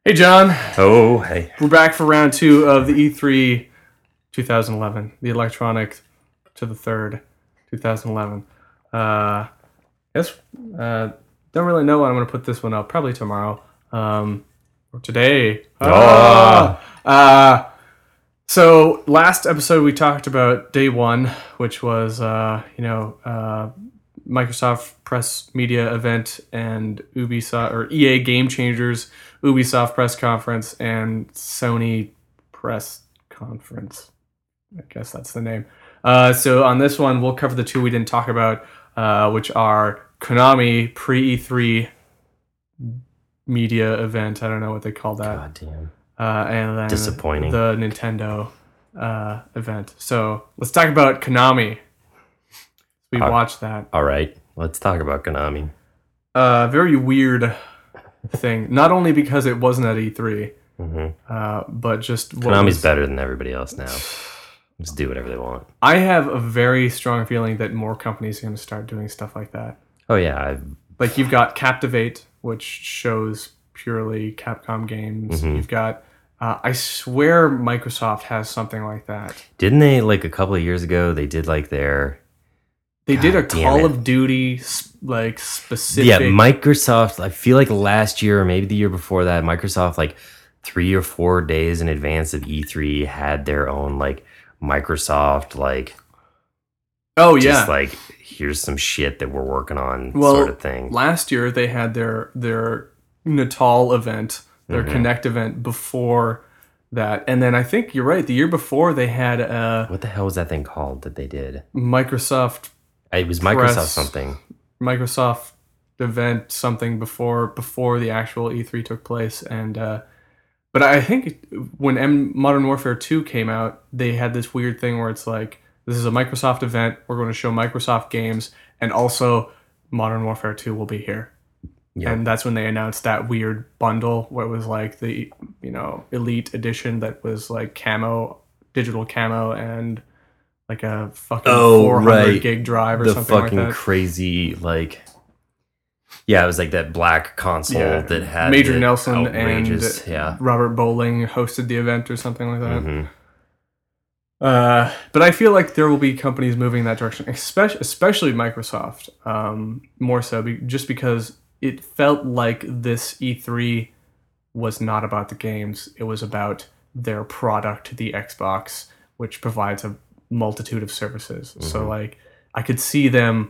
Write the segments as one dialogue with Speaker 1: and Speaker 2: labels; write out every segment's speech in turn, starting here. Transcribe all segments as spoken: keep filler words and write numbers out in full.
Speaker 1: Hey, John.
Speaker 2: Oh, hey.
Speaker 1: We're back for round two of the E three twenty eleven, the electronic to the third twenty eleven. Uh, yes, uh, don't really know when I'm going to put this one up. Probably tomorrow. Um, or today. Ah! Uh, so last episode we talked about day one, which was, uh, you know, uh, Microsoft press media event and Ubisoft or E A Game Changers Ubisoft press conference and Sony press conference. I guess that's the name. Uh, so on this one, we'll cover the two we didn't talk about, uh, which are Konami pre E three media event. I don't know what they call that.
Speaker 2: God damn.
Speaker 1: Uh, and then
Speaker 2: Disappointing.
Speaker 1: the Nintendo uh, event. So let's talk about Konami. We
Speaker 2: Uh,
Speaker 1: watched that.
Speaker 2: All right, let's talk about Konami.
Speaker 1: Uh, very weird thing. Not only because it wasn't at E three,
Speaker 2: Mm-hmm.
Speaker 1: uh, but just what
Speaker 2: Konami's
Speaker 1: was-
Speaker 2: better than everybody else now. Just do whatever they want.
Speaker 1: I have a very strong feeling that more companies are going to start doing stuff like that.
Speaker 2: Oh yeah, I,
Speaker 1: Like you've got Captivate, which shows purely Capcom games.
Speaker 2: Mhm.
Speaker 1: You've got, uh, I swear, Microsoft has something like that.
Speaker 2: didn't they like a couple of years ago? They did like their
Speaker 1: They did a
Speaker 2: God damn
Speaker 1: Call
Speaker 2: it.
Speaker 1: of Duty s- like specific.
Speaker 2: yeah Microsoft. I feel like last year or maybe the year before that, Microsoft like three or four days in advance of E three had their own like Microsoft like
Speaker 1: oh yeah.
Speaker 2: just like here's some shit that we're working on
Speaker 1: Well,
Speaker 2: sort of thing.
Speaker 1: Last year they had their their Natal event, their
Speaker 2: Mhm.
Speaker 1: Connect event before that, and then I think you're right. The year before they had a
Speaker 2: What the hell was that thing called that they did?
Speaker 1: Microsoft
Speaker 2: It was Microsoft
Speaker 1: Press.
Speaker 2: something.
Speaker 1: Microsoft event something before before the actual E three took place, and uh, but I think when M- Modern Warfare two came out, they had this weird thing where it's like, this is a Microsoft event. We're going to show Microsoft games, and also Modern Warfare two will be here.
Speaker 2: Yep.
Speaker 1: And that's when they announced that weird bundle where it was like the, you know, Elite Edition that was like camo, digital camo, and like a fucking
Speaker 2: Oh,
Speaker 1: four hundred
Speaker 2: right.
Speaker 1: gig drive or
Speaker 2: the
Speaker 1: something
Speaker 2: fucking
Speaker 1: like that.
Speaker 2: crazy like yeah it was like that black console
Speaker 1: Yeah.
Speaker 2: that had
Speaker 1: Major
Speaker 2: the
Speaker 1: Nelson
Speaker 2: outrageous-
Speaker 1: and
Speaker 2: yeah
Speaker 1: Robert Bowling hosted the event or something like that.
Speaker 2: Mhm.
Speaker 1: Uh, but I feel like there will be companies moving in that direction, especially, especially Microsoft, um, more so, be, just because it felt like this E three was not about the games. It was about their product, the Xbox, which provides a multitude of services. So,
Speaker 2: Mhm.
Speaker 1: like, I could see them,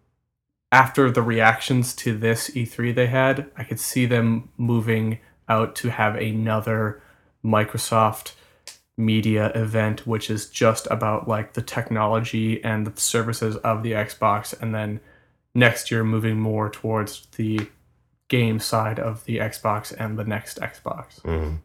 Speaker 1: after the reactions to this E three they had, I could see them moving out to have another Microsoft media event, which is just about like the technology and the services of the Xbox, and then next year moving more towards the game side of the Xbox and the next Xbox.
Speaker 2: Mhm.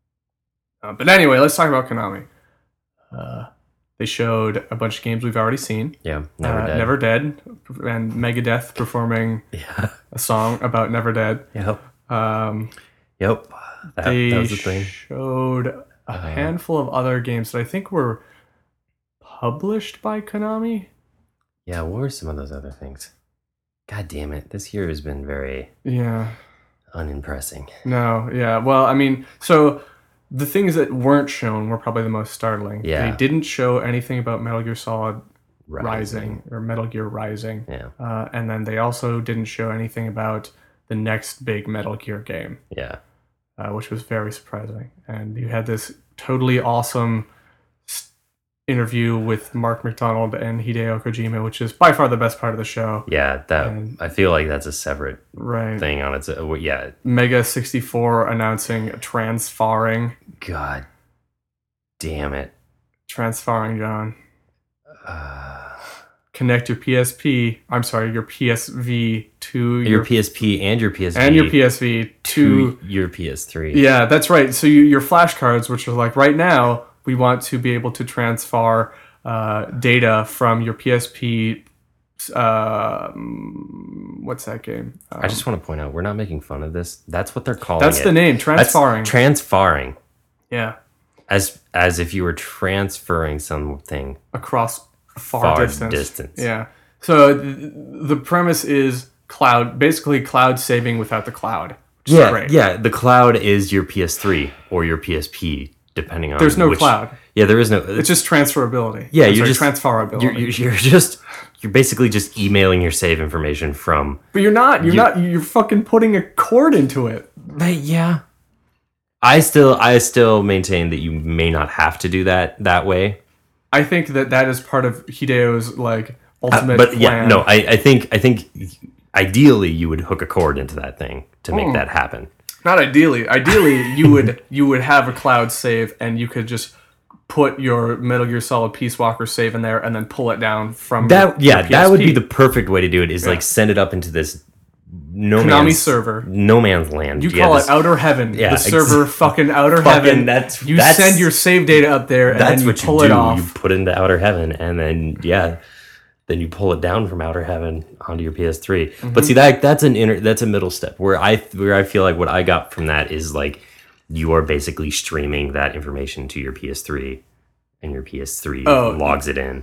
Speaker 1: Uh, but anyway, let's talk about Konami. Uh, they showed a bunch of games we've already seen.
Speaker 2: yeah never
Speaker 1: uh,
Speaker 2: dead
Speaker 1: Never Dead, and Megadeth performing
Speaker 2: yeah
Speaker 1: a song about Never Dead.
Speaker 2: yep
Speaker 1: Um,
Speaker 2: yep that,
Speaker 1: they
Speaker 2: that was the thing.
Speaker 1: showed a
Speaker 2: Uh,
Speaker 1: handful of other games that I think were published by Konami.
Speaker 2: yeah what were some of those other things? God damn it, this year has been very
Speaker 1: Yeah.
Speaker 2: unimpressing.
Speaker 1: No, yeah. Well, I mean, so the things that weren't shown were probably the most startling.
Speaker 2: Yeah.
Speaker 1: They didn't show anything about Metal Gear Solid Rising, or Metal Gear Rising.
Speaker 2: yeah
Speaker 1: Uh, and then they also didn't show anything about the next big Metal Gear game,
Speaker 2: yeah
Speaker 1: uh, which was very surprising. And you had this totally awesome s- interview with Mark McDonald and Hideo Kojima, which is by far the best part of the show.
Speaker 2: yeah that
Speaker 1: And-
Speaker 2: I feel like that's a separate
Speaker 1: Right.
Speaker 2: thing on its uh, yeah
Speaker 1: Mega sixty-four announcing transfarring.
Speaker 2: God damn it.
Speaker 1: Transfarring, John.
Speaker 2: uh,
Speaker 1: Connect your P S P. I'm sorry, your P S V to
Speaker 2: your
Speaker 1: your,
Speaker 2: P S P and your P S V
Speaker 1: and your P S V to.
Speaker 2: to your P S three.
Speaker 1: Yeah, that's right. So you, your flashcards, which are like right now, we want to be able to transfer uh, data from your P S P. Uh, what's that game? Um,
Speaker 2: I just want to point out we're not making fun of this. That's what they're calling
Speaker 1: that's
Speaker 2: it.
Speaker 1: the name.
Speaker 2: That's
Speaker 1: Transfarring.
Speaker 2: transfarring,
Speaker 1: yeah,
Speaker 2: as as if you were transferring something
Speaker 1: across a far,
Speaker 2: far
Speaker 1: distance.
Speaker 2: distance.
Speaker 1: Yeah. So th- the premise is cloud, basically cloud saving without the cloud, which which is
Speaker 2: Yeah,
Speaker 1: great.
Speaker 2: yeah. The cloud is your P S three or your P S P, depending on
Speaker 1: There's no
Speaker 2: which,
Speaker 1: cloud.
Speaker 2: Yeah, there is no.
Speaker 1: It's just transferability.
Speaker 2: Yeah,
Speaker 1: I'm
Speaker 2: you're
Speaker 1: sorry,
Speaker 2: just
Speaker 1: transferability.
Speaker 2: You're, you're, you're just you're basically just emailing your save information from.
Speaker 1: but you're not. You're
Speaker 2: you-
Speaker 1: not. You're fucking putting a cord into it.
Speaker 2: But yeah, I still I still maintain that you may not have to do that that way.
Speaker 1: I think that that is part of Hideo's like
Speaker 2: Uh,
Speaker 1: ultimate
Speaker 2: but
Speaker 1: plan.
Speaker 2: yeah, no, I, I think I think ideally you would hook a cord into that thing to make
Speaker 1: Mm.
Speaker 2: that happen.
Speaker 1: Not ideally. Ideally, you would you would have a cloud save, and you could just put your Metal Gear Solid Peace Walker save in there, and then pull it down from
Speaker 2: That
Speaker 1: your,
Speaker 2: yeah,
Speaker 1: your
Speaker 2: that would be
Speaker 1: P S P.
Speaker 2: the perfect way to do it. Is like send it up into this no
Speaker 1: Konami
Speaker 2: man's
Speaker 1: server.
Speaker 2: no man's land.
Speaker 1: You
Speaker 2: Yeah,
Speaker 1: call
Speaker 2: this-
Speaker 1: it Outer Heaven.
Speaker 2: Yeah,
Speaker 1: the
Speaker 2: ex-
Speaker 1: server, fucking Outer
Speaker 2: fucking
Speaker 1: Heaven.
Speaker 2: that's-
Speaker 1: you
Speaker 2: that's-
Speaker 1: send your save data up there, and
Speaker 2: That's
Speaker 1: then you
Speaker 2: what
Speaker 1: pull
Speaker 2: you
Speaker 1: it
Speaker 2: do.
Speaker 1: off.
Speaker 2: You put it into Outer Heaven, and then yeah, then you pull it down from Outer Heaven onto your P S three.
Speaker 1: Mm-hmm.
Speaker 2: But see that that's an inner that's a middle step where I where I feel like what I got from that is like you are basically streaming that information to your P S three, and your P S three
Speaker 1: Oh.
Speaker 2: logs it in.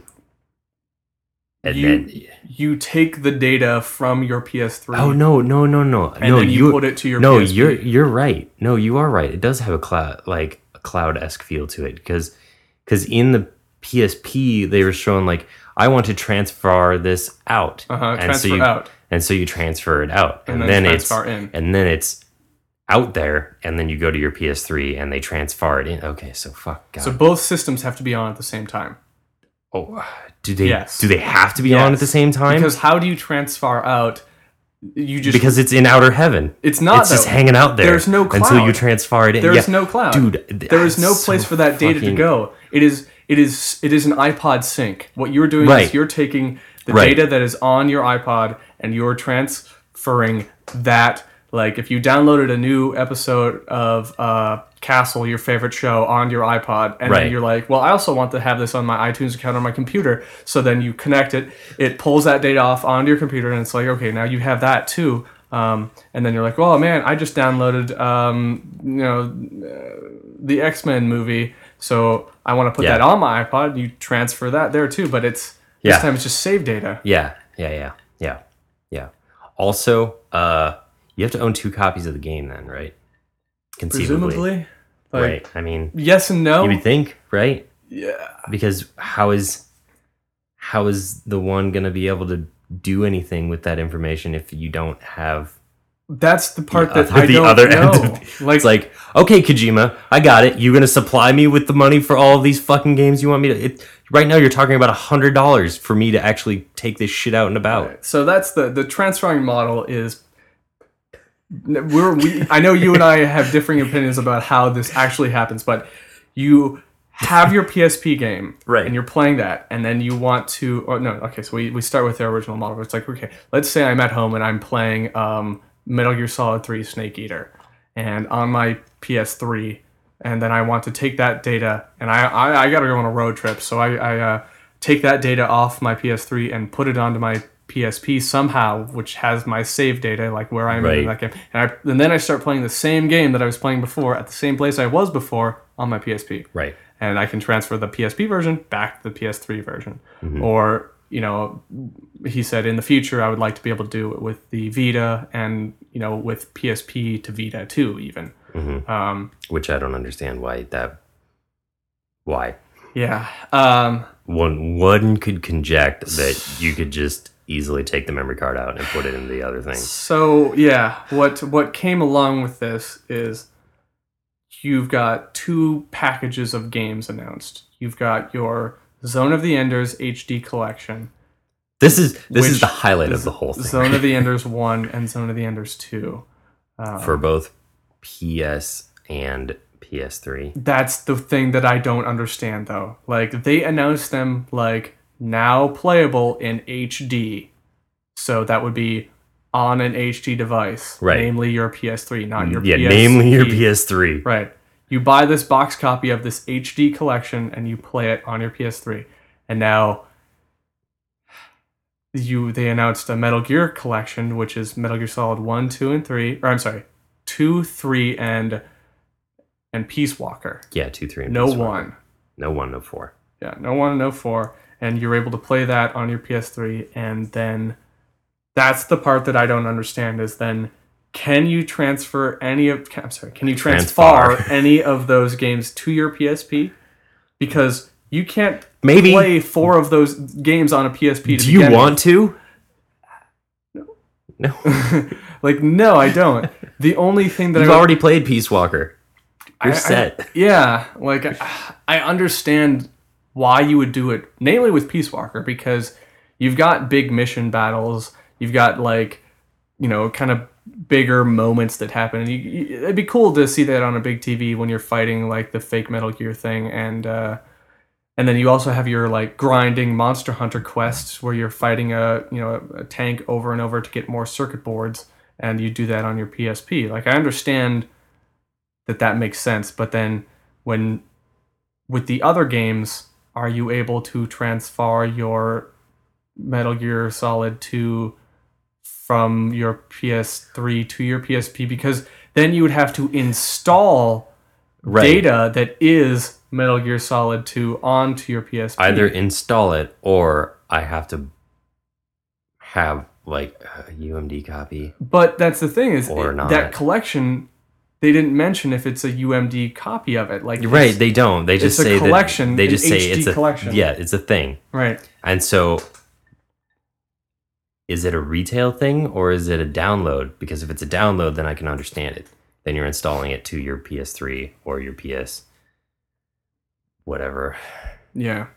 Speaker 2: And
Speaker 1: you
Speaker 2: then
Speaker 1: you take the data from your P S three.
Speaker 2: oh no no no no
Speaker 1: and
Speaker 2: no
Speaker 1: then you, put it to your
Speaker 2: no
Speaker 1: P S P.
Speaker 2: you're you're right no you are right it does have a cloud like a cloud-esque feel to it because because in the P S P they were showing like I want to transfer this out
Speaker 1: Uh-huh,
Speaker 2: and
Speaker 1: transfer
Speaker 2: so you,
Speaker 1: out.
Speaker 2: and so you transfer it out and,
Speaker 1: And then
Speaker 2: then, it's
Speaker 1: transfer in.
Speaker 2: and then it's out there and then you go to your P S three and they transfer it in. Okay, so fuck God.
Speaker 1: So both systems have to be on at the same time.
Speaker 2: oh, do they
Speaker 1: Yes.
Speaker 2: do they have to be
Speaker 1: Yes.
Speaker 2: on at the same time?
Speaker 1: Because how do you transfer out? You just
Speaker 2: Because it's in outer heaven.
Speaker 1: It's not,
Speaker 2: It's just
Speaker 1: though.
Speaker 2: hanging out there.
Speaker 1: There's no
Speaker 2: until you
Speaker 1: cloud.
Speaker 2: transfer it in.
Speaker 1: There is
Speaker 2: Yeah.
Speaker 1: no cloud,
Speaker 2: dude. th-
Speaker 1: There is no
Speaker 2: that's
Speaker 1: place
Speaker 2: so
Speaker 1: for that data to
Speaker 2: fucking-
Speaker 1: go. It is it is it is an iPod sync. What you're doing
Speaker 2: Right.
Speaker 1: is you're taking the
Speaker 2: Right.
Speaker 1: data that is on your iPod and you're transferring that. Like if you downloaded a new episode of uh, Castle, your favorite show, on your iPod, and
Speaker 2: Right.
Speaker 1: then you're like, well, I also want to have this on my iTunes account on my computer. So then you connect it, it pulls that data off onto your computer, and it's like, okay, now you have that too. Um, and then you're like, oh man, I just downloaded, um, you know, uh, the X-Men movie, so I want to put
Speaker 2: Yeah.
Speaker 1: that on my iPod. You transfer that there too, but it's
Speaker 2: Yeah.
Speaker 1: this time it's just save data.
Speaker 2: Yeah, yeah, yeah, yeah, yeah. Also, uh, you have to own two copies of the game, then, right? Conceivably,
Speaker 1: Presumably, like
Speaker 2: right? I mean,
Speaker 1: yes and no.
Speaker 2: you would think, right?
Speaker 1: Yeah,
Speaker 2: Because how is how is the one gonna be able to do anything with that information if you don't have
Speaker 1: that's the part
Speaker 2: the
Speaker 1: that
Speaker 2: other-
Speaker 1: I
Speaker 2: the
Speaker 1: don't
Speaker 2: other
Speaker 1: know.
Speaker 2: end of
Speaker 1: like,
Speaker 2: it's like, okay, Kojima, I got it. You gonna supply me with the money for all of these fucking games you want me to? It, right now, you're talking about a hundred dollars for me to actually take this shit out and about.
Speaker 1: so that's the the transferring model is. We're we. I know you and I have differing opinions about how this actually happens, but you have your P S P game,
Speaker 2: Right.
Speaker 1: and you're playing that, and then you want to. Or no, okay. So we, we start with the original model. Where it's like, okay, let's say I'm at home and I'm playing um, Metal Gear Solid three Snake Eater, and on my P S three, and then I want to take that data, and I I, I got to go on a road trip, so I I uh, take that data off my P S three and put it onto my P S P somehow, which has my save data, like where I'm in
Speaker 2: Right.
Speaker 1: that game, and, I, and then I start playing the same game that I was playing before at the same place I was before on my P S P.
Speaker 2: Right.
Speaker 1: And I can transfer the P S P version back to the P S three version.
Speaker 2: Mm-hmm.
Speaker 1: Or, you know, he said in the future I would like to be able to do it with the Vita and, you know, with P S P to Vita too, even.
Speaker 2: Mm-hmm.
Speaker 1: Um,
Speaker 2: Which I don't understand why that. Why
Speaker 1: yeah. Um,
Speaker 2: one one could conject that you could just easily take the memory card out and put it in the other thing.
Speaker 1: So yeah, what what came along with this is you've got two packages of games announced. You've got your Zone of the Enders H D collection,
Speaker 2: This is this
Speaker 1: Which
Speaker 2: is the highlight of the whole thing.
Speaker 1: Zone of the Enders one and Zone of the Enders two. Um,
Speaker 2: For both P S and P S three.
Speaker 1: That's the thing that I don't understand though. Like they announced them like now playable in H D. So that would be on an H D device,
Speaker 2: Right.
Speaker 1: namely your P S three, not your
Speaker 2: Yeah,
Speaker 1: P S P.
Speaker 2: namely your P S three.
Speaker 1: Right. You buy this box copy of this H D collection and you play it on your P S three. And now you they announced a Metal Gear collection, which is Metal Gear Solid one, two, and three. Or I'm sorry, two, three, and and Peace Walker.
Speaker 2: Yeah, two, three, and
Speaker 1: No
Speaker 2: P S
Speaker 1: one.
Speaker 2: No one, no four.
Speaker 1: Yeah, no one, no four. And you're able to play that on your P S three, and then that's the part that I don't understand is then can you transfer any of? I'm sorry. Can you
Speaker 2: Transfer.
Speaker 1: transfer any of those games to your P S P? Because you can't
Speaker 2: Maybe.
Speaker 1: play four of those games on a P S P. To
Speaker 2: Do you
Speaker 1: begin with.
Speaker 2: want to? No. No.
Speaker 1: Like, no, I don't. The only thing that
Speaker 2: You've
Speaker 1: I would-
Speaker 2: already played Peace Walker. You're
Speaker 1: I-
Speaker 2: set.
Speaker 1: I- yeah, like I, I understand why you would do it, namely with Peace Walker, because you've got big mission battles, you've got like, you know, kind of bigger moments that happen. And you, you, it'd be cool to see that on a big T V when you're fighting like the fake Metal Gear thing, and uh, and then you also have your like grinding Monster Hunter quests where you're fighting a you know a tank over and over to get more circuit boards, and you do that on your P S P. Like I understand that that makes sense, but then when with the other games, are you able to transfer your Metal Gear Solid two from your P S three to your P S P? Because then you would have to install
Speaker 2: Right.
Speaker 1: data that is Metal Gear Solid two onto your P S P.
Speaker 2: Either install it or I have to have like a U M D copy.
Speaker 1: But that's the thing is
Speaker 2: Or
Speaker 1: it-
Speaker 2: not.
Speaker 1: that collection. They didn't mention if it's a U M D copy of it. Like
Speaker 2: Right,
Speaker 1: it's-
Speaker 2: they don't. They just
Speaker 1: it's a
Speaker 2: say
Speaker 1: collection,
Speaker 2: that they
Speaker 1: an
Speaker 2: just say
Speaker 1: H D
Speaker 2: it's a
Speaker 1: collection.
Speaker 2: Yeah, it's a thing.
Speaker 1: right.
Speaker 2: And so is it a retail thing or is it a download? Because if it's a download, then I can understand it. Then you're installing it to your P S three or your P S whatever.
Speaker 1: Yeah.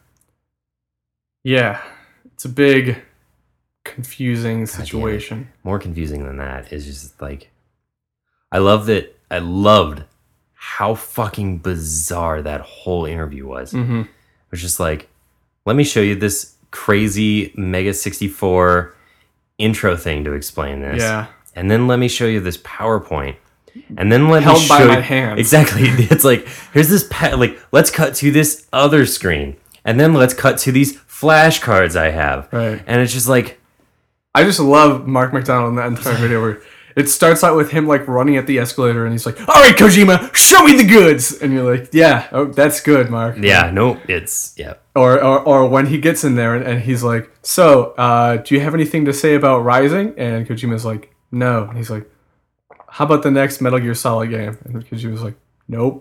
Speaker 1: Yeah. It's a big confusing situation.
Speaker 2: More confusing than that is just like I love that I loved how fucking bizarre that whole interview was.
Speaker 1: Mm-hmm.
Speaker 2: It was just like, let me show you this crazy Mega sixty-four intro thing to explain this.
Speaker 1: Yeah.
Speaker 2: And then let me show you this PowerPoint. And then let
Speaker 1: Held
Speaker 2: me
Speaker 1: by
Speaker 2: show
Speaker 1: my
Speaker 2: you-
Speaker 1: hands.
Speaker 2: Exactly. It's like, here's this, pa- like, let's cut to this other screen. And then let's cut to these flashcards I have.
Speaker 1: Right.
Speaker 2: And it's just like,
Speaker 1: I just love Mark McDonald in that entire video where it starts out with him like running at the escalator and he's like, all right, Kojima, show me the goods. And you're like, yeah, oh, that's good, Mark.
Speaker 2: yeah, no, it's, yeah.
Speaker 1: Or, or, or when he gets in there and, and he's like, so, uh, do you have anything to say about Rising? And Kojima's like, no. And he's like, how about the next Metal Gear Solid game? And Kojima's like, nope.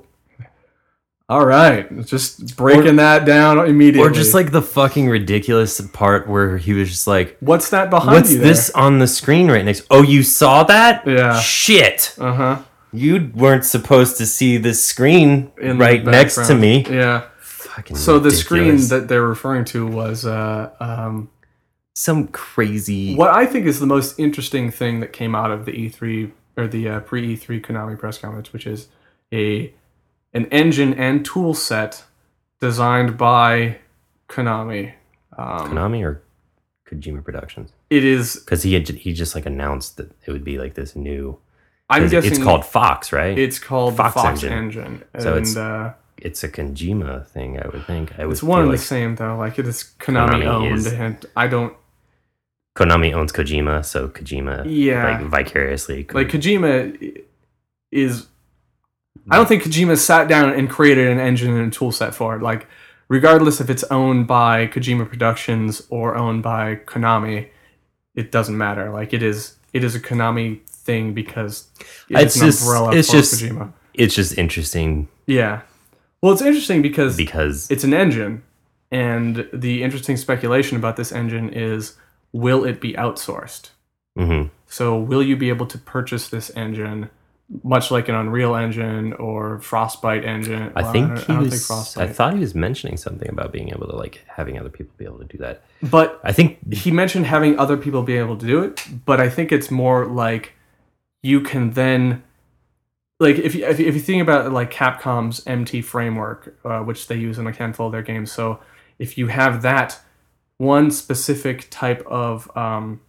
Speaker 1: All right. Just breaking
Speaker 2: Or-
Speaker 1: that down immediately.
Speaker 2: Or just like the fucking ridiculous part where he was just like,
Speaker 1: what's that behind
Speaker 2: what's
Speaker 1: you there?
Speaker 2: this on the screen right next? Oh, you saw that?
Speaker 1: Yeah.
Speaker 2: Shit.
Speaker 1: Uh-huh.
Speaker 2: You weren't supposed to see this screen
Speaker 1: In the
Speaker 2: right next to
Speaker 1: background.
Speaker 2: me.
Speaker 1: Yeah.
Speaker 2: Fucking
Speaker 1: So the screen
Speaker 2: ridiculous.
Speaker 1: that they're referring to was uh, um,
Speaker 2: Some crazy.
Speaker 1: what I think is the most interesting thing that came out of the E three or the uh, pre E three Konami press conference, which is a an engine and tool set designed by Konami. Um,
Speaker 2: Konami or Kojima Productions?
Speaker 1: It is.
Speaker 2: Because he had, he just like announced that it would be like this new.
Speaker 1: I'm
Speaker 2: 'cause
Speaker 1: guessing
Speaker 2: it's called Fox, right?
Speaker 1: It's called
Speaker 2: Fox
Speaker 1: the Fox
Speaker 2: Engine.
Speaker 1: Engine, and
Speaker 2: So it's-
Speaker 1: uh,
Speaker 2: It's a Kojima thing, I would think. I would
Speaker 1: it's one
Speaker 2: feel
Speaker 1: and
Speaker 2: like
Speaker 1: the same though. Like it is Konami,
Speaker 2: Konami
Speaker 1: owned,
Speaker 2: is-
Speaker 1: and I don't
Speaker 2: Konami owns Kojima, so Kojima,
Speaker 1: Yeah.
Speaker 2: like vicariously. could-
Speaker 1: like Kojima is. I don't think Kojima sat down and created an engine and tool set for it. Like, regardless if it's owned by Kojima Productions or owned by Konami, it doesn't matter. Like, it is it is a Konami thing because it's,
Speaker 2: It's
Speaker 1: an
Speaker 2: just-
Speaker 1: umbrella
Speaker 2: it's
Speaker 1: for
Speaker 2: just-
Speaker 1: Kojima.
Speaker 2: it's just interesting
Speaker 1: Yeah. Well, it's interesting because
Speaker 2: because
Speaker 1: it's an engine, and the interesting speculation about this engine is, will it be outsourced?
Speaker 2: mhm.
Speaker 1: So will you be able to purchase this engine, much like an Unreal Engine or Frostbite engine?
Speaker 2: I
Speaker 1: Well,
Speaker 2: think
Speaker 1: don't-
Speaker 2: he
Speaker 1: I don't
Speaker 2: was.
Speaker 1: think
Speaker 2: I
Speaker 1: Frostbite.
Speaker 2: thought he was mentioning something about being able to like having other people be able to do that.
Speaker 1: But
Speaker 2: I think
Speaker 1: he mentioned having other people be able to do it. But I think it's more like you can then, like if you if you, if you think about like Capcom's M T framework, uh, which they use in a handful of their games. So if you have that one specific type of um,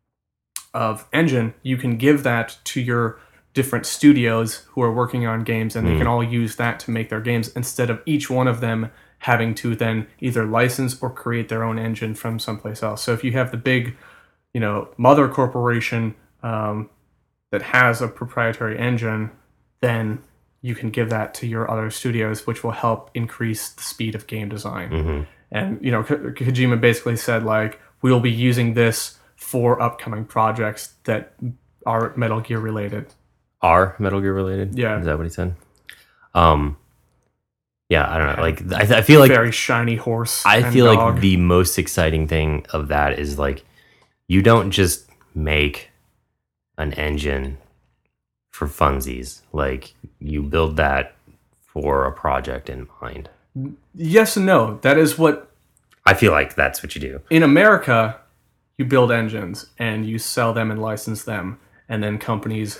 Speaker 1: of engine, you can give that to your different studios who are working on games, and they
Speaker 2: Mm.
Speaker 1: can all use that to make their games instead of each one of them having to then either license or create their own engine from someplace else. So if you have the big, you know, mother corporation um, that has a proprietary engine, then you can give that to your other studios, which will help increase the speed of game design.
Speaker 2: mhm.
Speaker 1: And, you know, Ko- Kojima basically said, like, we'll be using this for upcoming projects that are Metal Gear related.
Speaker 2: Are Metal Gear related?
Speaker 1: Yeah.
Speaker 2: Is that what he said? Um, yeah, I don't know. Like, I, I feel like
Speaker 1: very shiny horse.
Speaker 2: I
Speaker 1: and
Speaker 2: feel
Speaker 1: dog.
Speaker 2: like the most exciting thing of that is like, you don't just make an engine for funsies. Like, you build that for a project in mind.
Speaker 1: Yes and no. That is what
Speaker 2: I feel like that's what you do.
Speaker 1: in America. You build engines and you sell them and license them, and then companies,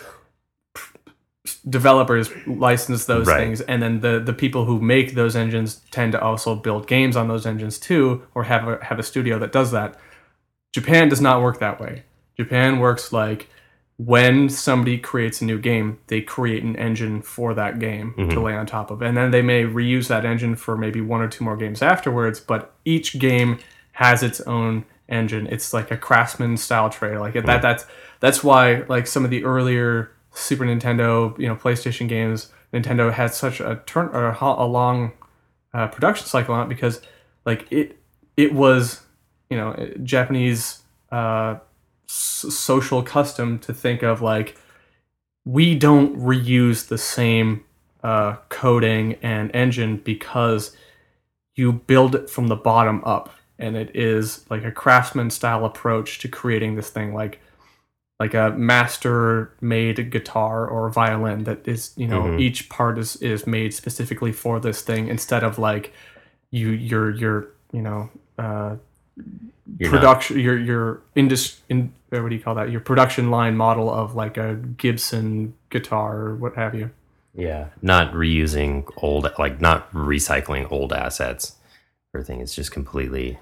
Speaker 1: developers license those
Speaker 2: Right.
Speaker 1: things, and then the, the people who make those engines tend to also build games on those engines too, or have a have a studio that does that. Japan does not work that way. Japan works like when somebody creates a new game, they create an engine for that game
Speaker 2: Mm-hmm.
Speaker 1: to lay on top of, and then they may reuse that engine for maybe one or two more games afterwards. But each game has its own engine. It's like a Craftsman style trailer. Like that. That's that's why like some of the earlier Super Nintendo, you know, PlayStation games, Nintendo had such a turn or a, ho- a long uh, production cycle on it because like it it was you know Japanese uh, s- social custom to think of like we don't reuse the same uh, coding and engine because you build it from the bottom up, and it is like a craftsman style approach to creating this thing like like a master made guitar or violin that is you know
Speaker 2: Mhm.
Speaker 1: each part is is made specifically for this thing instead of like you your your you know uh
Speaker 2: You're not-
Speaker 1: production your your indus in what do you call that your production line model of like a Gibson guitar or what have you.
Speaker 2: yeah, not reusing old, like not recycling old assets. Everything is just completely.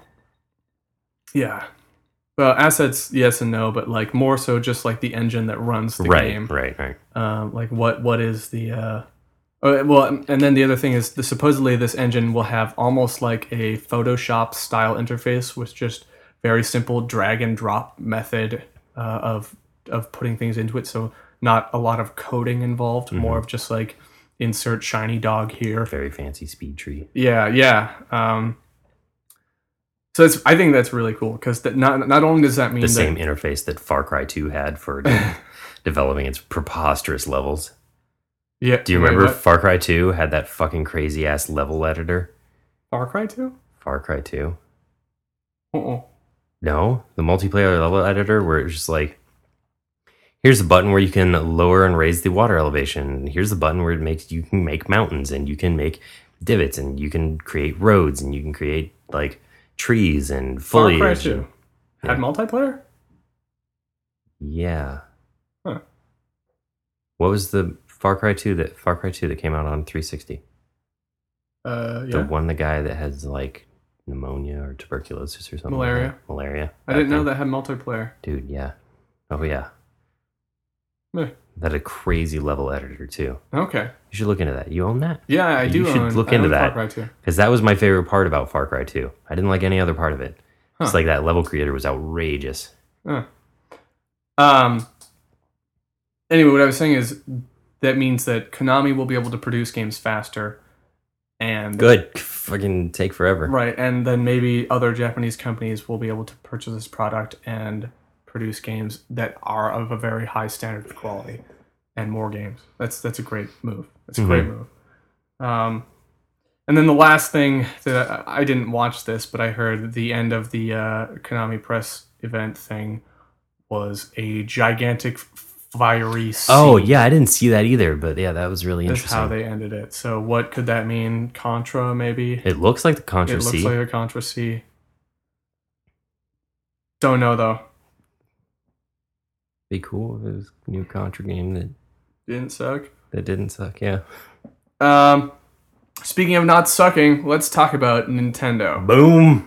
Speaker 1: Yeah. Well, assets, yes and no, but like more so just like the engine that runs the
Speaker 2: Right,
Speaker 1: game.
Speaker 2: right, right.
Speaker 1: Um, like what what is the uh, oh, well, and then the other thing is the, supposedly this engine will have almost like a Photoshop style interface with just very simple drag and drop method uh, of of putting things into it. So not a lot of coding involved, more of just like insert shiny dog here.
Speaker 2: Very fancy speed tree.
Speaker 1: Yeah, yeah. Um, so it's, I think that's really cool because not not only does that mean
Speaker 2: The
Speaker 1: that
Speaker 2: same interface that Far Cry two had for de- developing its preposterous levels.
Speaker 1: yeah.
Speaker 2: Do you
Speaker 1: wait,
Speaker 2: remember
Speaker 1: what?
Speaker 2: Far Cry two had that fucking crazy ass level editor?
Speaker 1: Far Cry two?
Speaker 2: Far Cry two?
Speaker 1: Uh-uh.
Speaker 2: No, the multiplayer level editor where it's just like, here's a button where you can lower and raise the water elevation. Here's the button where it makes you can make mountains and you can make divots and you can create roads and you can create like trees and
Speaker 1: Far Cry
Speaker 2: foliage.
Speaker 1: two had multiplayer.
Speaker 2: Yeah.
Speaker 1: Huh.
Speaker 2: What was the Far Cry two that Far Cry two that came out on three sixty?
Speaker 1: Uh,
Speaker 2: The
Speaker 1: yeah.
Speaker 2: one the guy that has like pneumonia or tuberculosis or something. like
Speaker 1: Malaria.
Speaker 2: that. Malaria.
Speaker 1: I didn't know
Speaker 2: thing.
Speaker 1: that had multiplayer.
Speaker 2: Dude, yeah. Oh yeah.
Speaker 1: Meh.
Speaker 2: That had a crazy level editor too.
Speaker 1: Okay.
Speaker 2: You should look into that. You own that?
Speaker 1: Yeah, I do.
Speaker 2: You should
Speaker 1: own,
Speaker 2: look
Speaker 1: I
Speaker 2: into
Speaker 1: own
Speaker 2: that.
Speaker 1: Far Cry two.
Speaker 2: Because that was my favorite part about Far Cry two. I didn't like any other part of it. It's
Speaker 1: Huh.
Speaker 2: like that level creator was outrageous.
Speaker 1: Huh. Um. Anyway, what I was saying is that means that Konami will be able to produce games faster, and
Speaker 2: Good. Fucking take forever.
Speaker 1: right, and then maybe other Japanese companies will be able to purchase this product and produce games that are of a very high standard of quality, and more games. That's that's a great move. That's a great move. Um, and then the last thing that I, I didn't watch this, but I heard the end of the uh, Konami press event thing was a gigantic fiery sea.
Speaker 2: Oh, yeah. I didn't see that either. But yeah, that was really
Speaker 1: That's
Speaker 2: interesting.
Speaker 1: how they ended it. So what could that mean? Contra, maybe?
Speaker 2: It looks like the Contra
Speaker 1: It looks
Speaker 2: C.
Speaker 1: like a Contra C. Don't know, though.
Speaker 2: Be cool if it was a new Contra game that,
Speaker 1: Didn't suck.
Speaker 2: that didn't suck. Yeah.
Speaker 1: Um, speaking of not sucking, let's talk about Nintendo.
Speaker 2: Boom.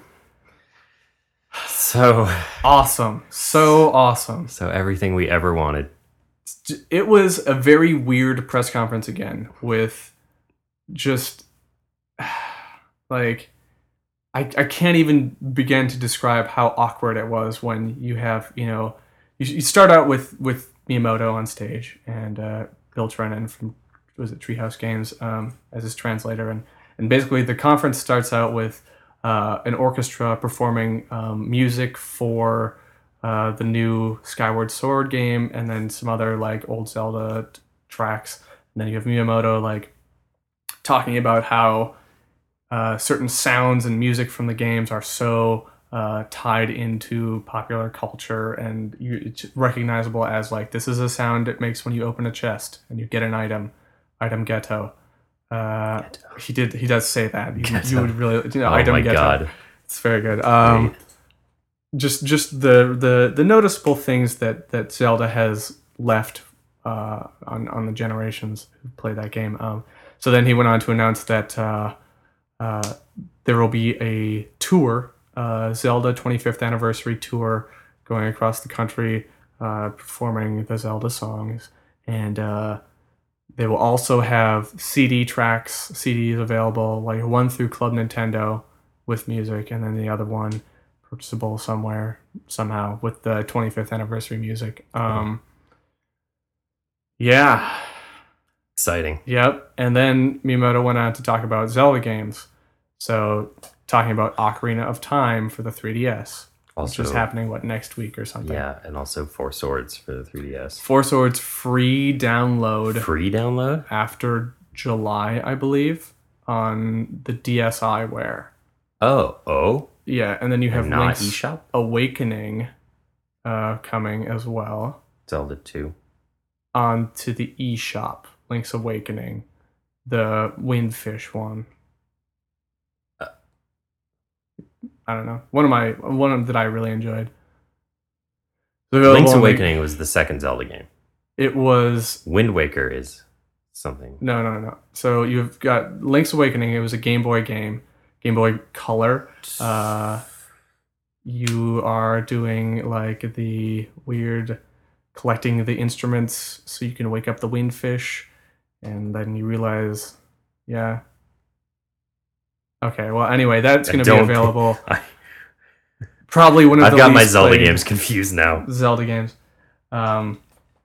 Speaker 2: So,
Speaker 1: Awesome. So awesome.
Speaker 2: so everything we ever wanted.
Speaker 1: It was a very weird press conference again with just like I, I can't even begin to describe how awkward it was when you have, you know, you, you start out with, with Miyamoto on stage and uh, Bill Trennan from, was it Treehouse Games, um, as his translator. And, and basically the conference starts out with uh, an orchestra performing um, music for uh, the new Skyward Sword game, and then some other like old Zelda t- tracks. And then you have Miyamoto like talking about how uh, certain sounds and music from the games are so uh, tied into popular culture, and you, it's recognizable as like this is a sound it makes when you open a chest and you get an item, item ghetto. Uh, he did. He does say that. You, you would really, you know,
Speaker 2: Oh
Speaker 1: item
Speaker 2: my
Speaker 1: ghetto.
Speaker 2: god.
Speaker 1: It's very good. Um,
Speaker 2: Great.
Speaker 1: just just the, the the noticeable things that that Zelda has left uh, on on the generations who play that game. Um, so then he went on to announce that uh, uh, there will be a tour, uh, Zelda twenty-fifth anniversary tour, going across the country, uh, performing the Zelda songs, and uh, they will also have C D tracks, C Ds available, like one through Club Nintendo with music, and then the other one purchasable somewhere somehow with the twenty-fifth anniversary music. Um, yeah,
Speaker 2: Exciting.
Speaker 1: yep. And then Miyamoto went on to talk about Zelda games. So talking about Ocarina of Time for the three D S,
Speaker 2: Also,
Speaker 1: which is happening what next week or something.
Speaker 2: yeah, and also Four Swords for the three D S.
Speaker 1: Four Swords free download
Speaker 2: Free download?
Speaker 1: after July, I believe, on the DSiWare.
Speaker 2: Oh, oh,
Speaker 1: Yeah, and then you have
Speaker 2: and not
Speaker 1: Link's
Speaker 2: eShop?
Speaker 1: Awakening uh, coming as well
Speaker 2: Zelda two.
Speaker 1: onto the eShop. Link's Awakening, the Windfish one.
Speaker 2: Uh.
Speaker 1: I don't know. One of my one that I really enjoyed. So
Speaker 2: Link's
Speaker 1: well,
Speaker 2: Awakening was the second Zelda game.
Speaker 1: It was
Speaker 2: Wind Waker is something.
Speaker 1: no, no, no. So you've got Link's Awakening. It was a Game Boy game, Game Boy Color. Uh, you are doing like the weird collecting the instruments so you can wake up the windfish, and then you realize, yeah. Okay, well, anyway, that's going to be
Speaker 2: don't-
Speaker 1: available.
Speaker 2: I,
Speaker 1: Probably one of
Speaker 2: I've
Speaker 1: the
Speaker 2: got my
Speaker 1: least
Speaker 2: Zelda
Speaker 1: played
Speaker 2: games confused now.
Speaker 1: Zelda games. Um,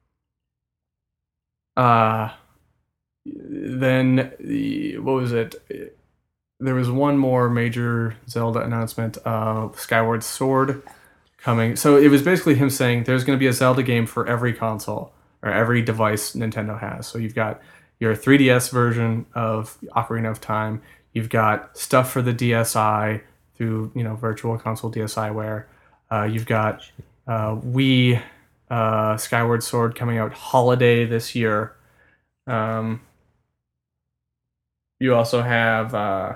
Speaker 1: uh, then the, what was it? There was one more major Zelda announcement. Uh, Skyward Sword coming. So it was basically him saying there's going to be a Zelda game for every console or every device Nintendo has. So you've got your three D S version of Ocarina of Time. You've got stuff for the D S i through, you know, Virtual Console DSiWare. Uh, you've got uh, Wii uh, Skyward Sword coming out holiday this year. Um, you also have uh,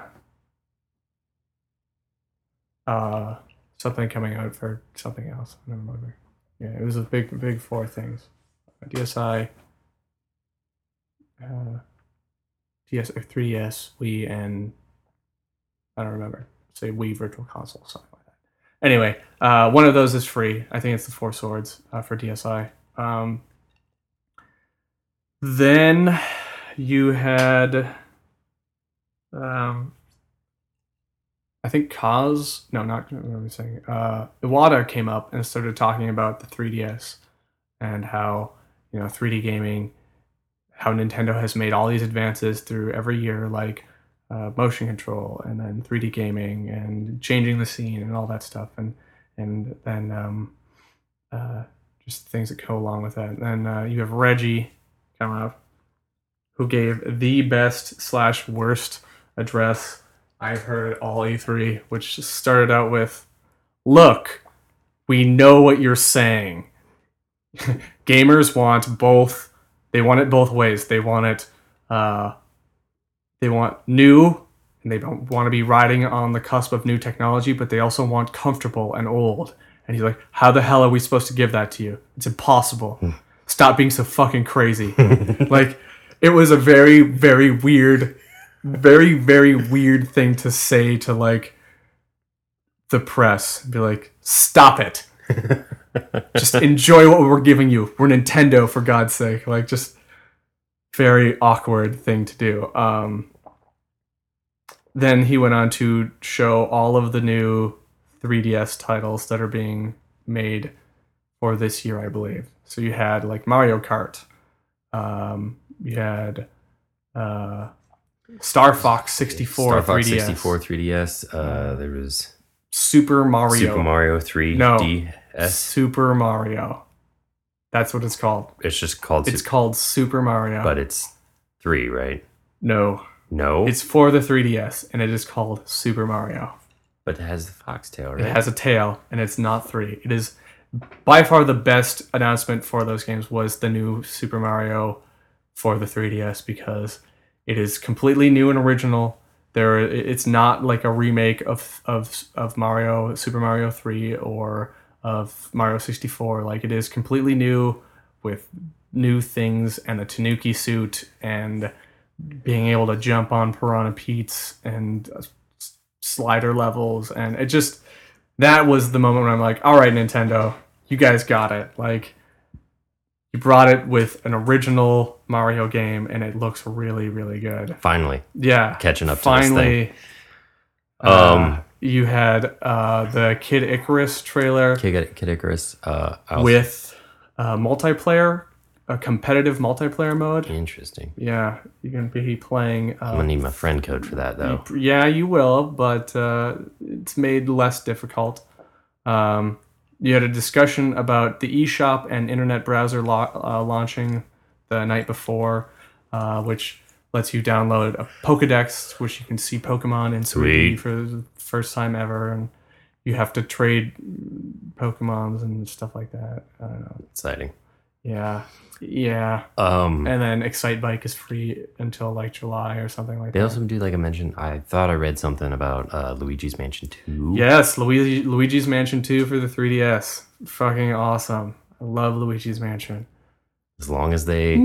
Speaker 1: uh, something coming out for something else. I don't remember. Yeah, it was a big, big four things: D S i, uh, D S, three D S, Wii, and I don't remember. Say Wii Virtual Console, something like that. Anyway, uh, one of those is free. I think it's the Four Swords uh, for D S i. Um, then you had, um, I think Kaz, no, not what am I saying? Uh, Iwata came up and started talking about the three D S and how, you know, three D gaming, how Nintendo has made all these advances through every year, like uh, motion control and then three D gaming and changing the scene and all that stuff, and and then um, uh, just things that go along with that. And then uh, you have Reggie coming up, who gave the best slash worst address I've heard at all E three, which started out with, "Look, we know what you're saying. Gamers want both. They want it both ways. They want it. Uh, they want new, and they don't want to be riding on the cusp of new technology, but they also want comfortable and old." And he's like, "How the hell are we supposed to give that to you? It's impossible. Stop being so fucking crazy." Like, it was a very, very weird, very, very weird thing to say to like the press. Be like, "Stop it. Just enjoy what we're giving you. We're Nintendo, for God's sake." Like, just very awkward thing to do. Um, then he went on to show all of the new three D S titles that are being made for this year, I believe. So you had like Mario Kart. Um, you had uh, Star Fox sixty-four
Speaker 2: Star Fox
Speaker 1: three D S.
Speaker 2: sixty-four three D S. Uh, there was
Speaker 1: Super Mario.
Speaker 2: Super Mario three D
Speaker 1: No.
Speaker 2: S.
Speaker 1: Super Mario. That's what it's called.
Speaker 2: It's just called.
Speaker 1: It's
Speaker 2: Super,
Speaker 1: called Super Mario.
Speaker 2: but it's three, right?
Speaker 1: No.
Speaker 2: No,
Speaker 1: It's for the three D S, and it is called Super Mario.
Speaker 2: but it has the foxtail, right?
Speaker 1: It has a tail, and it's not three. It is by far the best announcement for those games was the new Super Mario for the three D S because it is completely new and original. There, it's not like a remake of of of Mario, Super Mario three, or of Mario sixty-four. Like it is completely new with new things and the Tanuki suit and being able to jump on Piranha Pete's and uh, slider levels, and it just that was the moment when I'm like, all right, Nintendo, you guys got it. Like you brought it with an original Mario game, and it looks really, really good.
Speaker 2: Finally,
Speaker 1: Yeah,
Speaker 2: catching up
Speaker 1: finally,
Speaker 2: to this thing.
Speaker 1: uh,
Speaker 2: Um,
Speaker 1: you had uh, the Kid Icarus trailer
Speaker 2: Kid, Kid Icarus. Uh, I was-
Speaker 1: with uh, multiplayer, a competitive multiplayer mode.
Speaker 2: interesting.
Speaker 1: Yeah, you can be playing.
Speaker 2: I'm
Speaker 1: Uh,
Speaker 2: gonna need my friend code for that though.
Speaker 1: yeah, you will, but uh, it's made less difficult. Um, you had a discussion about the eShop and internet browser lo- uh, launching the night before, uh, which lets you download a Pokedex, which you can see Pokemon in three D
Speaker 2: Sweet.
Speaker 1: for the first time ever, and you have to trade Pokemons and stuff like that. I don't know.
Speaker 2: Exciting.
Speaker 1: Yeah, yeah.
Speaker 2: Um,
Speaker 1: And then Excite Bike is free until like July or something like
Speaker 2: they
Speaker 1: that.
Speaker 2: also do like a mention. I thought I read something about uh, Luigi's Mansion two.
Speaker 1: Yes, Luigi, Luigi's Mansion two for the three D S. Fucking awesome. I love Luigi's Mansion.
Speaker 2: As long as they,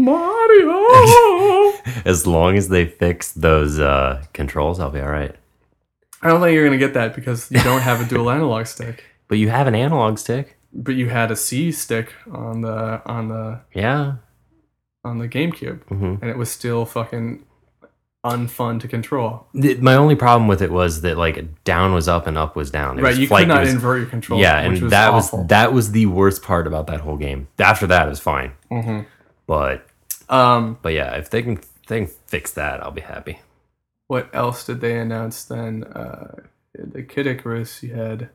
Speaker 1: Mario!
Speaker 2: as long as they fix those uh, controls, I'll be all right.
Speaker 1: I don't think you're going to get that because you don't have a dual analog stick.
Speaker 2: But you have an analog stick.
Speaker 1: But you had a C stick on the on the
Speaker 2: Yeah.
Speaker 1: on the GameCube,
Speaker 2: hmm
Speaker 1: and it was still fucking unfun to control.
Speaker 2: My only problem with it was that like down was up and up was down. It
Speaker 1: Right,
Speaker 2: was
Speaker 1: you
Speaker 2: flight-
Speaker 1: could not
Speaker 2: it was-
Speaker 1: invert your control.
Speaker 2: Yeah, and
Speaker 1: which was
Speaker 2: that
Speaker 1: awful.
Speaker 2: was that was the worst part about that whole game. After that, it was fine.
Speaker 1: Mhm.
Speaker 2: But
Speaker 1: Um,
Speaker 2: but yeah, if they can if they can fix that, I'll be happy.
Speaker 1: what else did they announce then? Uh, the Kid Icarus, you had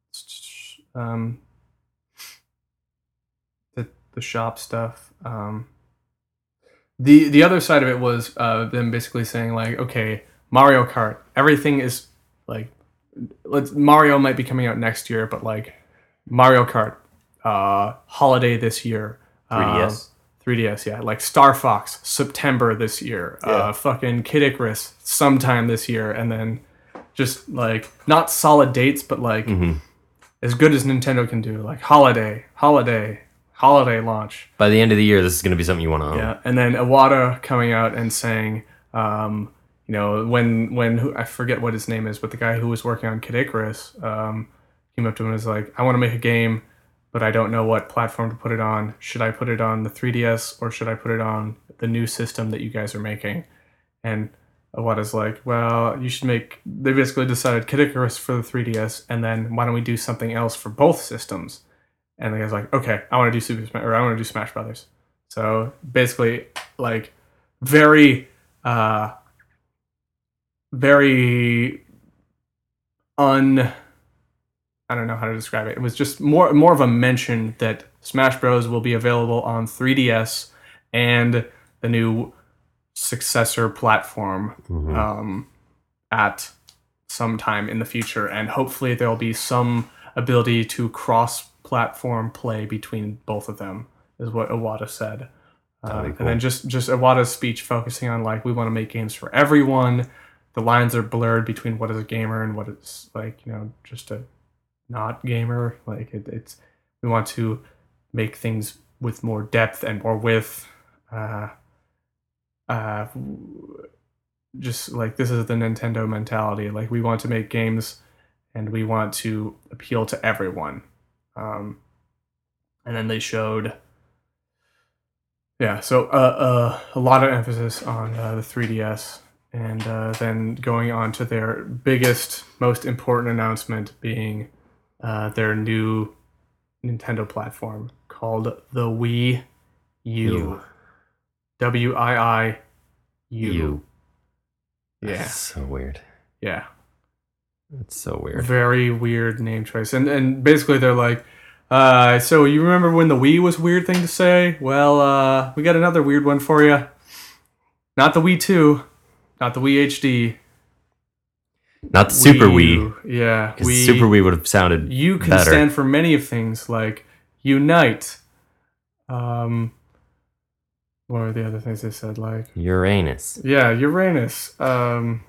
Speaker 1: um, the the shop stuff. Um, the the other side of it was uh, them basically saying like, okay, Mario Kart, everything is like, let's Mario might be coming out next year, but like Mario Kart, uh, holiday this year.
Speaker 2: three D S.
Speaker 1: Um, three D S, yeah. Like Star Fox, September this year.
Speaker 2: Yeah.
Speaker 1: Uh, fucking Kid Icarus, sometime this year. And then just like, not solid dates, but like
Speaker 2: hmm
Speaker 1: as good as Nintendo can do. Like holiday, holiday, holiday launch.
Speaker 2: By the end of the year, this is going to be something you want to own.
Speaker 1: Yeah. And then Iwata coming out and saying, um, you know, when, when who, I forget what his name is, but the guy who was working on Kid Icarus um, came up to him and was like, I want to make a game, but I don't know what platform to put it on. Should I put it on the three D S or should I put it on the new system that you guys are making? And Iwata's like, well, you should make... They basically decided Kid Icarus for the three D S, and then why don't we do something else for both systems? And the guy's like, okay, I want to do Super Smash, or I want to do Smash Brothers. So basically, like, very, uh, very un... I don't know how to describe it. It was just more more of a mention that Smash Bros will be available on three D S and the new successor platform
Speaker 2: Mhm.
Speaker 1: um, at some time in the future, and hopefully there'll be some ability to cross-platform play between both of them, is what Iwata said. Uh,
Speaker 2: That'd be cool.
Speaker 1: And then just just Iwata's speech focusing on like, we want to make games for everyone. The lines are blurred between what is a gamer and what is like, you know, just a not gamer. Like it, it's we want to make things with more depth and more width. Uh, uh, just like this is the Nintendo mentality. Like we want to make games and we want to appeal to everyone. Um, and then they showed, yeah, so uh, uh, a lot of emphasis on uh, the three D S. And uh, then going on to their biggest, most important announcement being uh, their new Nintendo platform called the Wii U.
Speaker 2: U.
Speaker 1: W I I U.
Speaker 2: You.
Speaker 1: Yeah.
Speaker 2: That's so weird.
Speaker 1: Yeah.
Speaker 2: It's so weird.
Speaker 1: Very weird name choice. And and basically they're like, Uh, so you remember when the Wii was a weird thing to say? Well, uh, we got another weird one for you. Not the Wii two, not the Wii H D.
Speaker 2: Not the Super Wii.
Speaker 1: U. Yeah,
Speaker 2: Because Super Wii would have sounded
Speaker 1: U can
Speaker 2: better.
Speaker 1: stand for many of things like unite. Um, what were the other things they said? Like
Speaker 2: Uranus.
Speaker 1: yeah, Uranus. Um,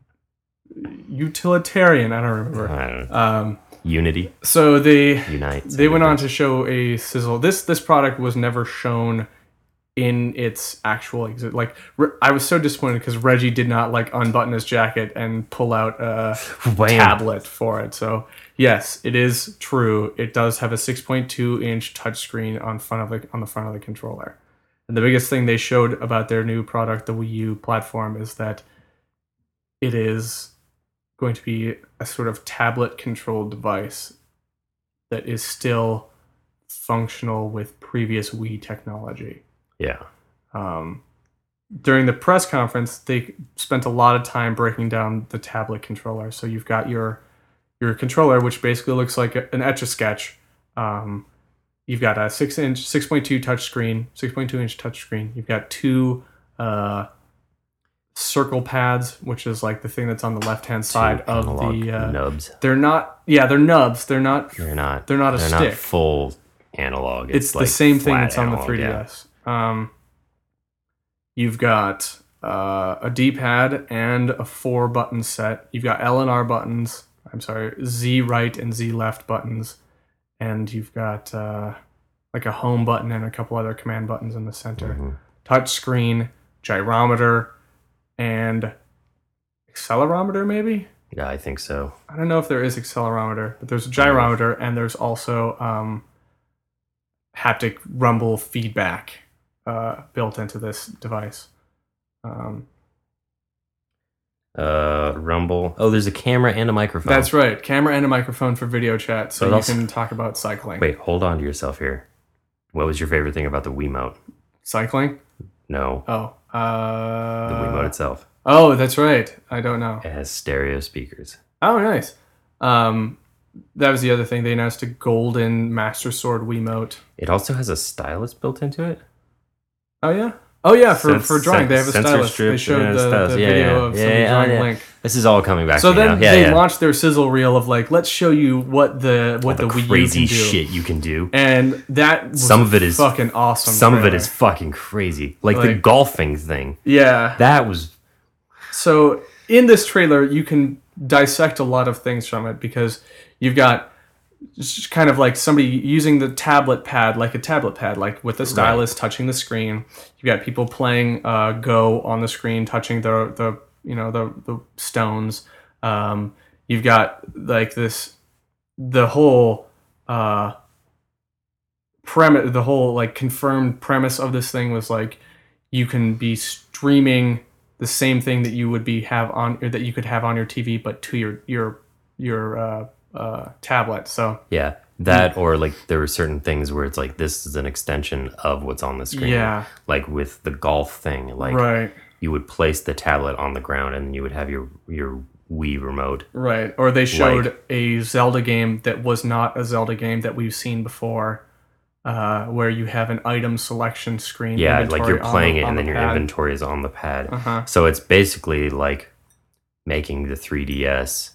Speaker 1: utilitarian. I don't remember.
Speaker 2: I don't know.
Speaker 1: Um,
Speaker 2: Unity.
Speaker 1: so they
Speaker 2: Unite.
Speaker 1: they went on to show a sizzle. This this product was never shown in its actual exit. Like Re- I was so disappointed because Reggie did not like unbutton his jacket and pull out a
Speaker 2: Wham.
Speaker 1: tablet for it. So yes, it is true. It does have a six point two inch touchscreen on front of the on the front of the controller. And the biggest thing they showed about their new product, the Wii U platform, is that it is going to be a sort of tablet controlled device that is still functional with previous Wii technology.
Speaker 2: Yeah.
Speaker 1: Um, during the press conference, they spent a lot of time breaking down the tablet controller. So you've got your your controller, which basically looks like an Etch-a-Sketch. Um, you've got a six inch, six point two touchscreen, six point two inch touchscreen. You've got two uh, circle pads, which is like the thing that's on the left hand side
Speaker 2: Two
Speaker 1: of
Speaker 2: analog
Speaker 1: the. Uh,
Speaker 2: nubs.
Speaker 1: they're not. Yeah, they're nubs. They're not.
Speaker 2: They're not.
Speaker 1: They're not a
Speaker 2: they're
Speaker 1: stick.
Speaker 2: not full analog.
Speaker 1: It's,
Speaker 2: like
Speaker 1: the same thing
Speaker 2: flat
Speaker 1: that's on the
Speaker 2: analog,
Speaker 1: three D S. Um, you've got uh, a D-pad and a four-button set. You've got L and R buttons. I'm sorry, Z right and Z left buttons, and you've got uh, like a home button and a couple other command buttons in the center.
Speaker 2: Mm-hmm.
Speaker 1: Touch screen, gyrometer, and accelerometer. Maybe
Speaker 2: Yeah, I think so.
Speaker 1: I don't know if there is accelerometer, but there's a gyrometer and there's also um, haptic rumble feedback uh, built into this device. Um,
Speaker 2: Uh, Rumble. Oh, there's a camera and a microphone.
Speaker 1: that's right, camera and a microphone for video chat, so
Speaker 2: But
Speaker 1: you
Speaker 2: also-
Speaker 1: can talk about cycling.
Speaker 2: Wait, hold on to yourself here. What was your favorite thing about the Wiimote?
Speaker 1: Cycling?
Speaker 2: No,
Speaker 1: Oh, uh,
Speaker 2: the Wiimote itself.
Speaker 1: oh, that's right. I don't know.
Speaker 2: It has stereo speakers.
Speaker 1: Oh, nice. Um, that was the other thing. They announced a golden Master Sword Wiimote.
Speaker 2: It also has a stylus built into it.
Speaker 1: Oh yeah. Oh yeah, for,
Speaker 2: Sens-
Speaker 1: for drawing they have a
Speaker 2: sensor
Speaker 1: stylus.
Speaker 2: strip
Speaker 1: They showed
Speaker 2: and a
Speaker 1: the,
Speaker 2: stylus.
Speaker 1: the
Speaker 2: Yeah,
Speaker 1: video
Speaker 2: yeah.
Speaker 1: of
Speaker 2: Yeah,
Speaker 1: somebody
Speaker 2: yeah,
Speaker 1: drawing
Speaker 2: yeah.
Speaker 1: Link.
Speaker 2: This is all coming back
Speaker 1: So
Speaker 2: to me
Speaker 1: then
Speaker 2: now. Yeah,
Speaker 1: they
Speaker 2: yeah.
Speaker 1: launched their sizzle reel of like, let's show you what the what
Speaker 2: All
Speaker 1: the,
Speaker 2: the
Speaker 1: Wii
Speaker 2: crazy
Speaker 1: U can do.
Speaker 2: shit you can do.
Speaker 1: And that was
Speaker 2: Some of it is
Speaker 1: fucking awesome.
Speaker 2: Some of it
Speaker 1: trailer.
Speaker 2: is fucking crazy. Like, the
Speaker 1: Like-
Speaker 2: golfing thing.
Speaker 1: yeah.
Speaker 2: That was
Speaker 1: So in this trailer, you can dissect a lot of things from it because you've got just kind of like somebody using the tablet pad, like a tablet pad, like with the stylus touching the screen. You've got people playing uh, Go on the screen, touching the the you know the the stones. Um, you've got like this, the whole uh, premise, the whole like confirmed premise of this thing was like you can be streaming the same thing that you would be have on or that you could have on your T V, but to your your your uh, uh, tablet. So
Speaker 2: Yeah, that or like there were certain things where it's like this is an extension of what's on the screen.
Speaker 1: Yeah.
Speaker 2: Like with the golf thing, like
Speaker 1: right,
Speaker 2: you would place the tablet on the ground and you would have your your Wii remote.
Speaker 1: right. Or they showed
Speaker 2: Like-
Speaker 1: a Zelda game that was not a Zelda game that we've seen before, uh, where you have an item selection screen.
Speaker 2: Yeah, like
Speaker 1: inventory
Speaker 2: you're
Speaker 1: on
Speaker 2: playing
Speaker 1: the-
Speaker 2: it
Speaker 1: on
Speaker 2: and
Speaker 1: the
Speaker 2: then your
Speaker 1: pad.
Speaker 2: inventory is on the pad.
Speaker 1: Uh-huh.
Speaker 2: So it's basically like making the three D S,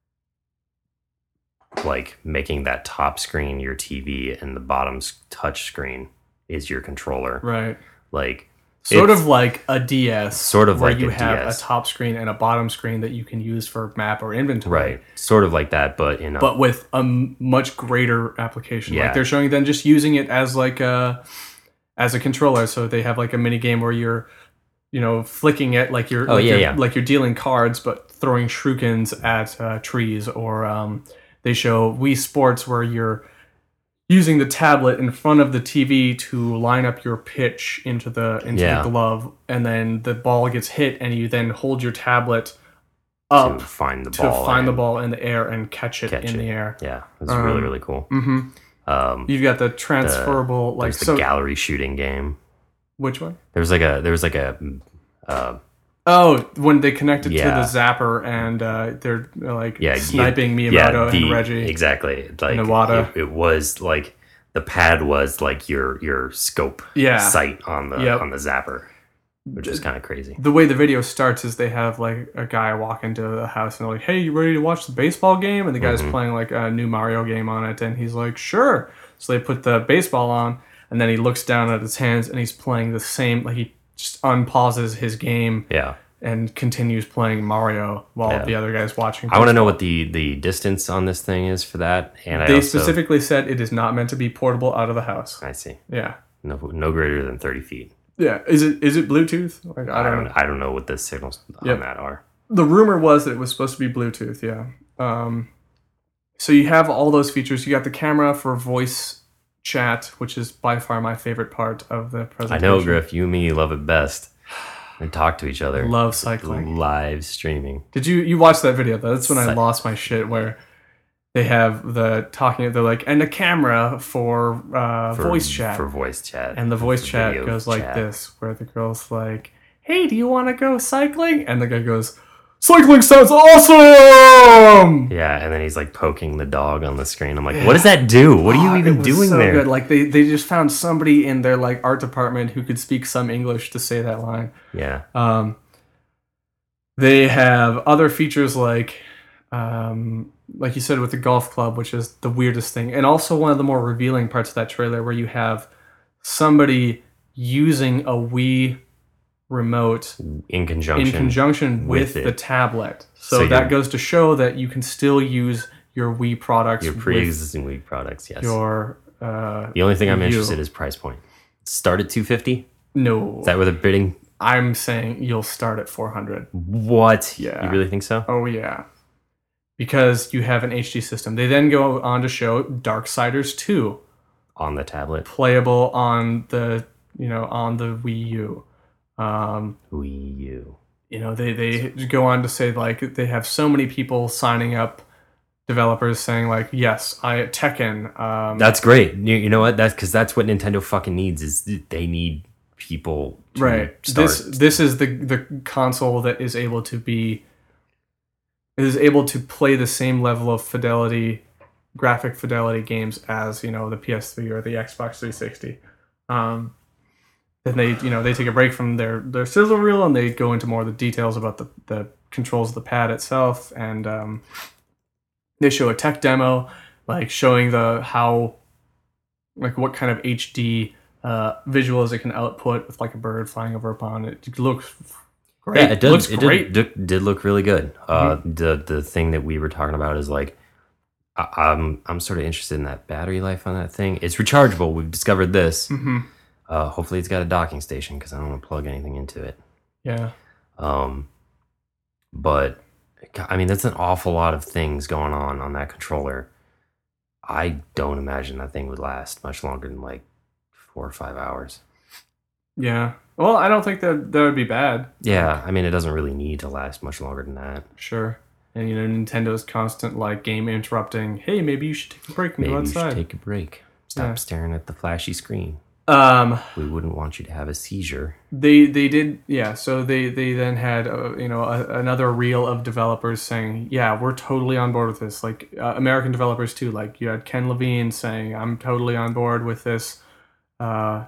Speaker 2: like making that top screen your T V and the bottom s- touch screen is your controller.
Speaker 1: Right.
Speaker 2: Like
Speaker 1: Sort
Speaker 2: it's-
Speaker 1: of like a D S.
Speaker 2: Sort of
Speaker 1: where
Speaker 2: like
Speaker 1: you
Speaker 2: a
Speaker 1: have
Speaker 2: D S.
Speaker 1: a top screen and a bottom screen that you can use for map or inventory.
Speaker 2: Right, sort of like that, but in a,
Speaker 1: But with a m- much greater application.
Speaker 2: Yeah.
Speaker 1: Like they're showing them just using it as like a as a controller. So they have like a mini game where you're, you know, flicking it like you're
Speaker 2: Oh,
Speaker 1: like
Speaker 2: yeah,
Speaker 1: you're,
Speaker 2: yeah.
Speaker 1: like you're dealing cards, but throwing shurikens at uh, trees. Or um, they show Wii Sports where you're using the tablet in front of the T V to line up your pitch into the into
Speaker 2: Yeah.
Speaker 1: the glove, and then the ball gets hit, and you then hold your tablet up
Speaker 2: to find the
Speaker 1: to
Speaker 2: ball.
Speaker 1: find the
Speaker 2: and
Speaker 1: ball in the air and catch it
Speaker 2: catch
Speaker 1: in
Speaker 2: it.
Speaker 1: the air.
Speaker 2: Yeah, it's really
Speaker 1: Um,
Speaker 2: really cool.
Speaker 1: Mm-hmm.
Speaker 2: Um,
Speaker 1: You've got the transferable, like
Speaker 2: there's the
Speaker 1: so.
Speaker 2: gallery shooting game.
Speaker 1: Which one?
Speaker 2: There was like a there was like a uh,
Speaker 1: Oh, when they connected
Speaker 2: Yeah.
Speaker 1: to the zapper and uh, they're uh, like
Speaker 2: yeah you-
Speaker 1: sniping
Speaker 2: yeah,
Speaker 1: Miyamoto
Speaker 2: the-
Speaker 1: and Reggie.
Speaker 2: exactly like
Speaker 1: Iwata.
Speaker 2: it, it was like the pad was like your your scope
Speaker 1: Yeah.
Speaker 2: sight on the
Speaker 1: Yep.
Speaker 2: on the zapper, which is kind of crazy.
Speaker 1: The way the video starts is they have like a guy walk into the house and they're like, "Hey, you ready to watch the baseball game?" And the guy's
Speaker 2: Mhm.
Speaker 1: playing like a new Mario game on it, and he's like, "Sure." So they put the baseball on, and then he looks down at his hands, and he's playing the same. Like he just unpauses his game
Speaker 2: Yeah.
Speaker 1: and continues playing Mario while
Speaker 2: Yeah.
Speaker 1: the other guy's watching.
Speaker 2: I want to know what the, the distance on this thing is for that. And I
Speaker 1: They
Speaker 2: also,
Speaker 1: specifically said it is not meant to be portable out of the house.
Speaker 2: I see.
Speaker 1: Yeah,
Speaker 2: No, no greater than thirty feet.
Speaker 1: yeah. Is it is it Bluetooth? Like
Speaker 2: I don't. I don't know what the signals
Speaker 1: Yep.
Speaker 2: on that are.
Speaker 1: The rumor was that it was supposed to be Bluetooth. Yeah. Um, so you have all those features. You got the camera for voice chat, which is by far my favorite part of the
Speaker 2: I
Speaker 1: presentation.
Speaker 2: know, Griff. You and me love it best. And talk to each other.
Speaker 1: Love cycling.
Speaker 2: Live streaming.
Speaker 1: Did you you watch that video though? That's when I
Speaker 2: Cy-
Speaker 1: lost my shit. Where they have the talking. They're like, and a camera for, uh,
Speaker 2: For,
Speaker 1: voice chat.
Speaker 2: For voice chat.
Speaker 1: And the voice
Speaker 2: For
Speaker 1: chat
Speaker 2: video
Speaker 1: goes like
Speaker 2: chat.
Speaker 1: this, where the girl's like, "Hey, do you want to go cycling?" And the guy goes, "Cycling sounds awesome!"
Speaker 2: Yeah, and then he's like poking the dog on the screen. I'm like, what does that do? What are you
Speaker 1: Oh, it
Speaker 2: even
Speaker 1: was
Speaker 2: doing
Speaker 1: so
Speaker 2: there?
Speaker 1: Good. Like they, they just found somebody in their like art department who could speak some English to say that line.
Speaker 2: Yeah.
Speaker 1: Um, they have other features like, um, like you said with the golf club, which is the weirdest thing, and also one of the more revealing parts of that trailer, where you have somebody using a Wii remote
Speaker 2: In conjunction.
Speaker 1: in conjunction with,
Speaker 2: with it.
Speaker 1: the tablet. So,
Speaker 2: So
Speaker 1: that
Speaker 2: you're-
Speaker 1: goes to show that you can still use your Wii products
Speaker 2: Your
Speaker 1: with
Speaker 2: pre-existing Wii products, yes.
Speaker 1: your. Uh,
Speaker 2: The only thing I'm
Speaker 1: you.
Speaker 2: interested is price point. Start at two fifty.
Speaker 1: no,
Speaker 2: Is that where they're bidding?
Speaker 1: I'm saying you'll start at four hundred.
Speaker 2: What?
Speaker 1: Yeah.
Speaker 2: You really think so?
Speaker 1: Oh yeah, because you have an H D system. They then go on to show Darksiders two
Speaker 2: On the tablet.
Speaker 1: playable on the you know on the Wii U. Um,
Speaker 2: Wii U.
Speaker 1: you know they they go on to say like they have so many people signing up, developers saying like, yes, I Tekken. Um,
Speaker 2: That's great. You, you know what? That's because that's what Nintendo fucking needs. Is they need people to
Speaker 1: right.
Speaker 2: start.
Speaker 1: This this is the the console that is able to be is able to play the same level of fidelity, graphic fidelity games as you know the P S three or the Xbox three sixty. Um, then they you know they take a break from their their sizzle reel and they go into more of the details about the the controls of the pad itself, and um, they show a tech demo like showing the how like what kind of H D uh, visuals it can output with like a bird flying over a pond. It looks great.
Speaker 2: Yeah, it does.
Speaker 1: looks
Speaker 2: It
Speaker 1: great.
Speaker 2: did, did, did look really good. Uh,
Speaker 1: Mm-hmm.
Speaker 2: the the thing that we were talking about is like, I, I'm I'm sort of interested in that battery life on that thing. It's rechargeable. We've discovered this.
Speaker 1: hmm
Speaker 2: Uh, hopefully, it's got a docking station because I don't want to plug anything into it.
Speaker 1: Yeah.
Speaker 2: Um, but God, I mean, that's an awful lot of things going on on that controller. I don't imagine that thing would last much longer than like four or five hours.
Speaker 1: Yeah. Well, I don't think that that would be bad.
Speaker 2: Yeah, I mean, it doesn't really need to last much longer than that.
Speaker 1: Sure. And you know, Nintendo's constant like game interrupting. Hey, maybe you should take a break and
Speaker 2: Maybe
Speaker 1: go
Speaker 2: you should
Speaker 1: outside.
Speaker 2: take a break. Stop
Speaker 1: Yeah.
Speaker 2: staring at the flashy screen.
Speaker 1: Um,
Speaker 2: We wouldn't want you to have a seizure.
Speaker 1: they they did yeah. So they they then had uh, you know a, another reel of developers saying, yeah, we're totally on board with this. Like uh, American developers too. Like you had Ken Levine saying, I'm totally on board with this. Uh,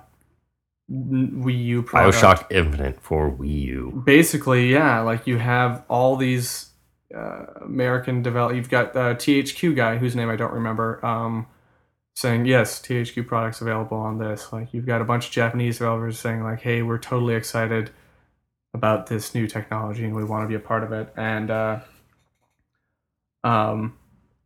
Speaker 1: Wii U product.
Speaker 2: Bioshock Infinite for Wii U.
Speaker 1: Basically, yeah, like you have all these uh, American develop. You've got the T H Q guy whose name I don't remember, um, saying yes, T H Q products available on this. Like you've got a bunch of Japanese developers saying like, hey, we're totally excited about this new technology and we want to be a part of it. And uh, um,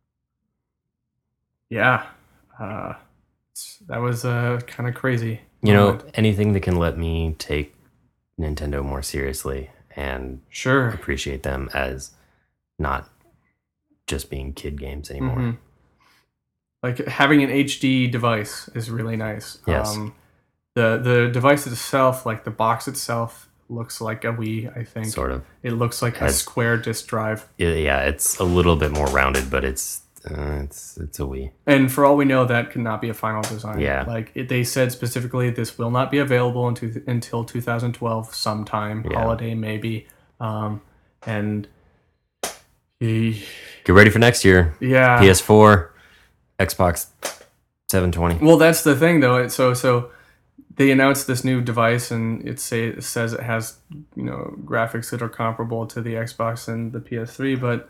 Speaker 1: yeah, uh, it's- that was uh, kind of crazy.
Speaker 2: You know,
Speaker 1: moment.
Speaker 2: anything that can let me take Nintendo more seriously and
Speaker 1: Sure.
Speaker 2: appreciate them as not just being kid games anymore.
Speaker 1: Mhm. Like having an H D device is really nice.
Speaker 2: Yes.
Speaker 1: Um, the the device itself, like the box itself, looks like a Wii. I think
Speaker 2: Sort of.
Speaker 1: it looks like a
Speaker 2: Has-
Speaker 1: square disk drive.
Speaker 2: Yeah, yeah, it's a little bit more rounded, but it's uh, it's it's a Wii.
Speaker 1: And for all we know, that could not be a final design.
Speaker 2: Yeah.
Speaker 1: Like it, they said specifically, this will not be available until until two thousand twelve, sometime
Speaker 2: Yeah.
Speaker 1: holiday maybe. Um, and he,
Speaker 2: Get ready for next year.
Speaker 1: yeah,
Speaker 2: P S four, Xbox seven twenty.
Speaker 1: Well, that's the thing, though. It- So, so they announced this new device, and it say it says it has, you know, graphics that are comparable to the Xbox and the P S three. But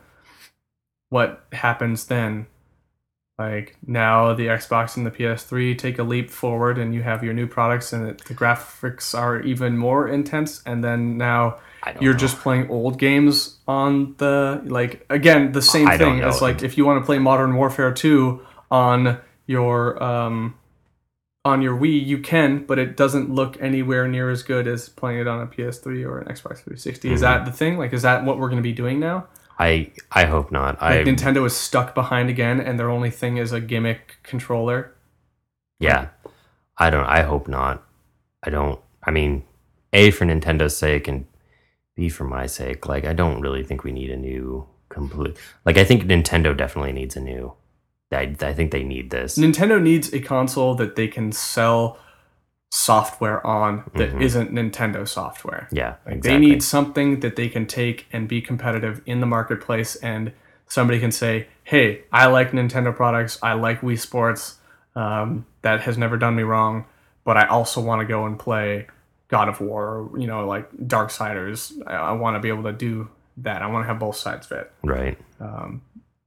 Speaker 1: what happens then? Like now, the Xbox and the P S three take a leap forward, and you have your new products, and it, the graphics are even more intense. And then now
Speaker 2: I don't
Speaker 1: you're
Speaker 2: know.
Speaker 1: just playing old games on the like again the same
Speaker 2: I don't
Speaker 1: thing
Speaker 2: know.
Speaker 1: as like if you want to play Modern Warfare two on your um on your Wii, you can, but it doesn't look anywhere near as good as playing it on a P S three or an Xbox three sixty. Is that the thing? Like, is that what we're going to be doing now?
Speaker 2: I I hope not. I
Speaker 1: Like Nintendo is stuck behind again, and their only thing is a gimmick controller.
Speaker 2: yeah. I don't. I hope not. I don't. I mean, A, for Nintendo's sake, and B, for my sake. Like, I don't really think we need a new complete. Like, I think Nintendo definitely needs a new. I I think they need this.
Speaker 1: Nintendo needs a console that they can sell software on that
Speaker 2: Mhm.
Speaker 1: isn't Nintendo software.
Speaker 2: Yeah,
Speaker 1: Like
Speaker 2: exactly.
Speaker 1: they need something that they can take and be competitive in the marketplace, and somebody can say, "Hey, I like Nintendo products. I like Wii Sports. Um, that has never done me wrong. But I also want to go and play God of War, or, you know, like Darksiders. I, I want to be able to do that. I want to have both sides fit."
Speaker 2: Right.
Speaker 1: Um,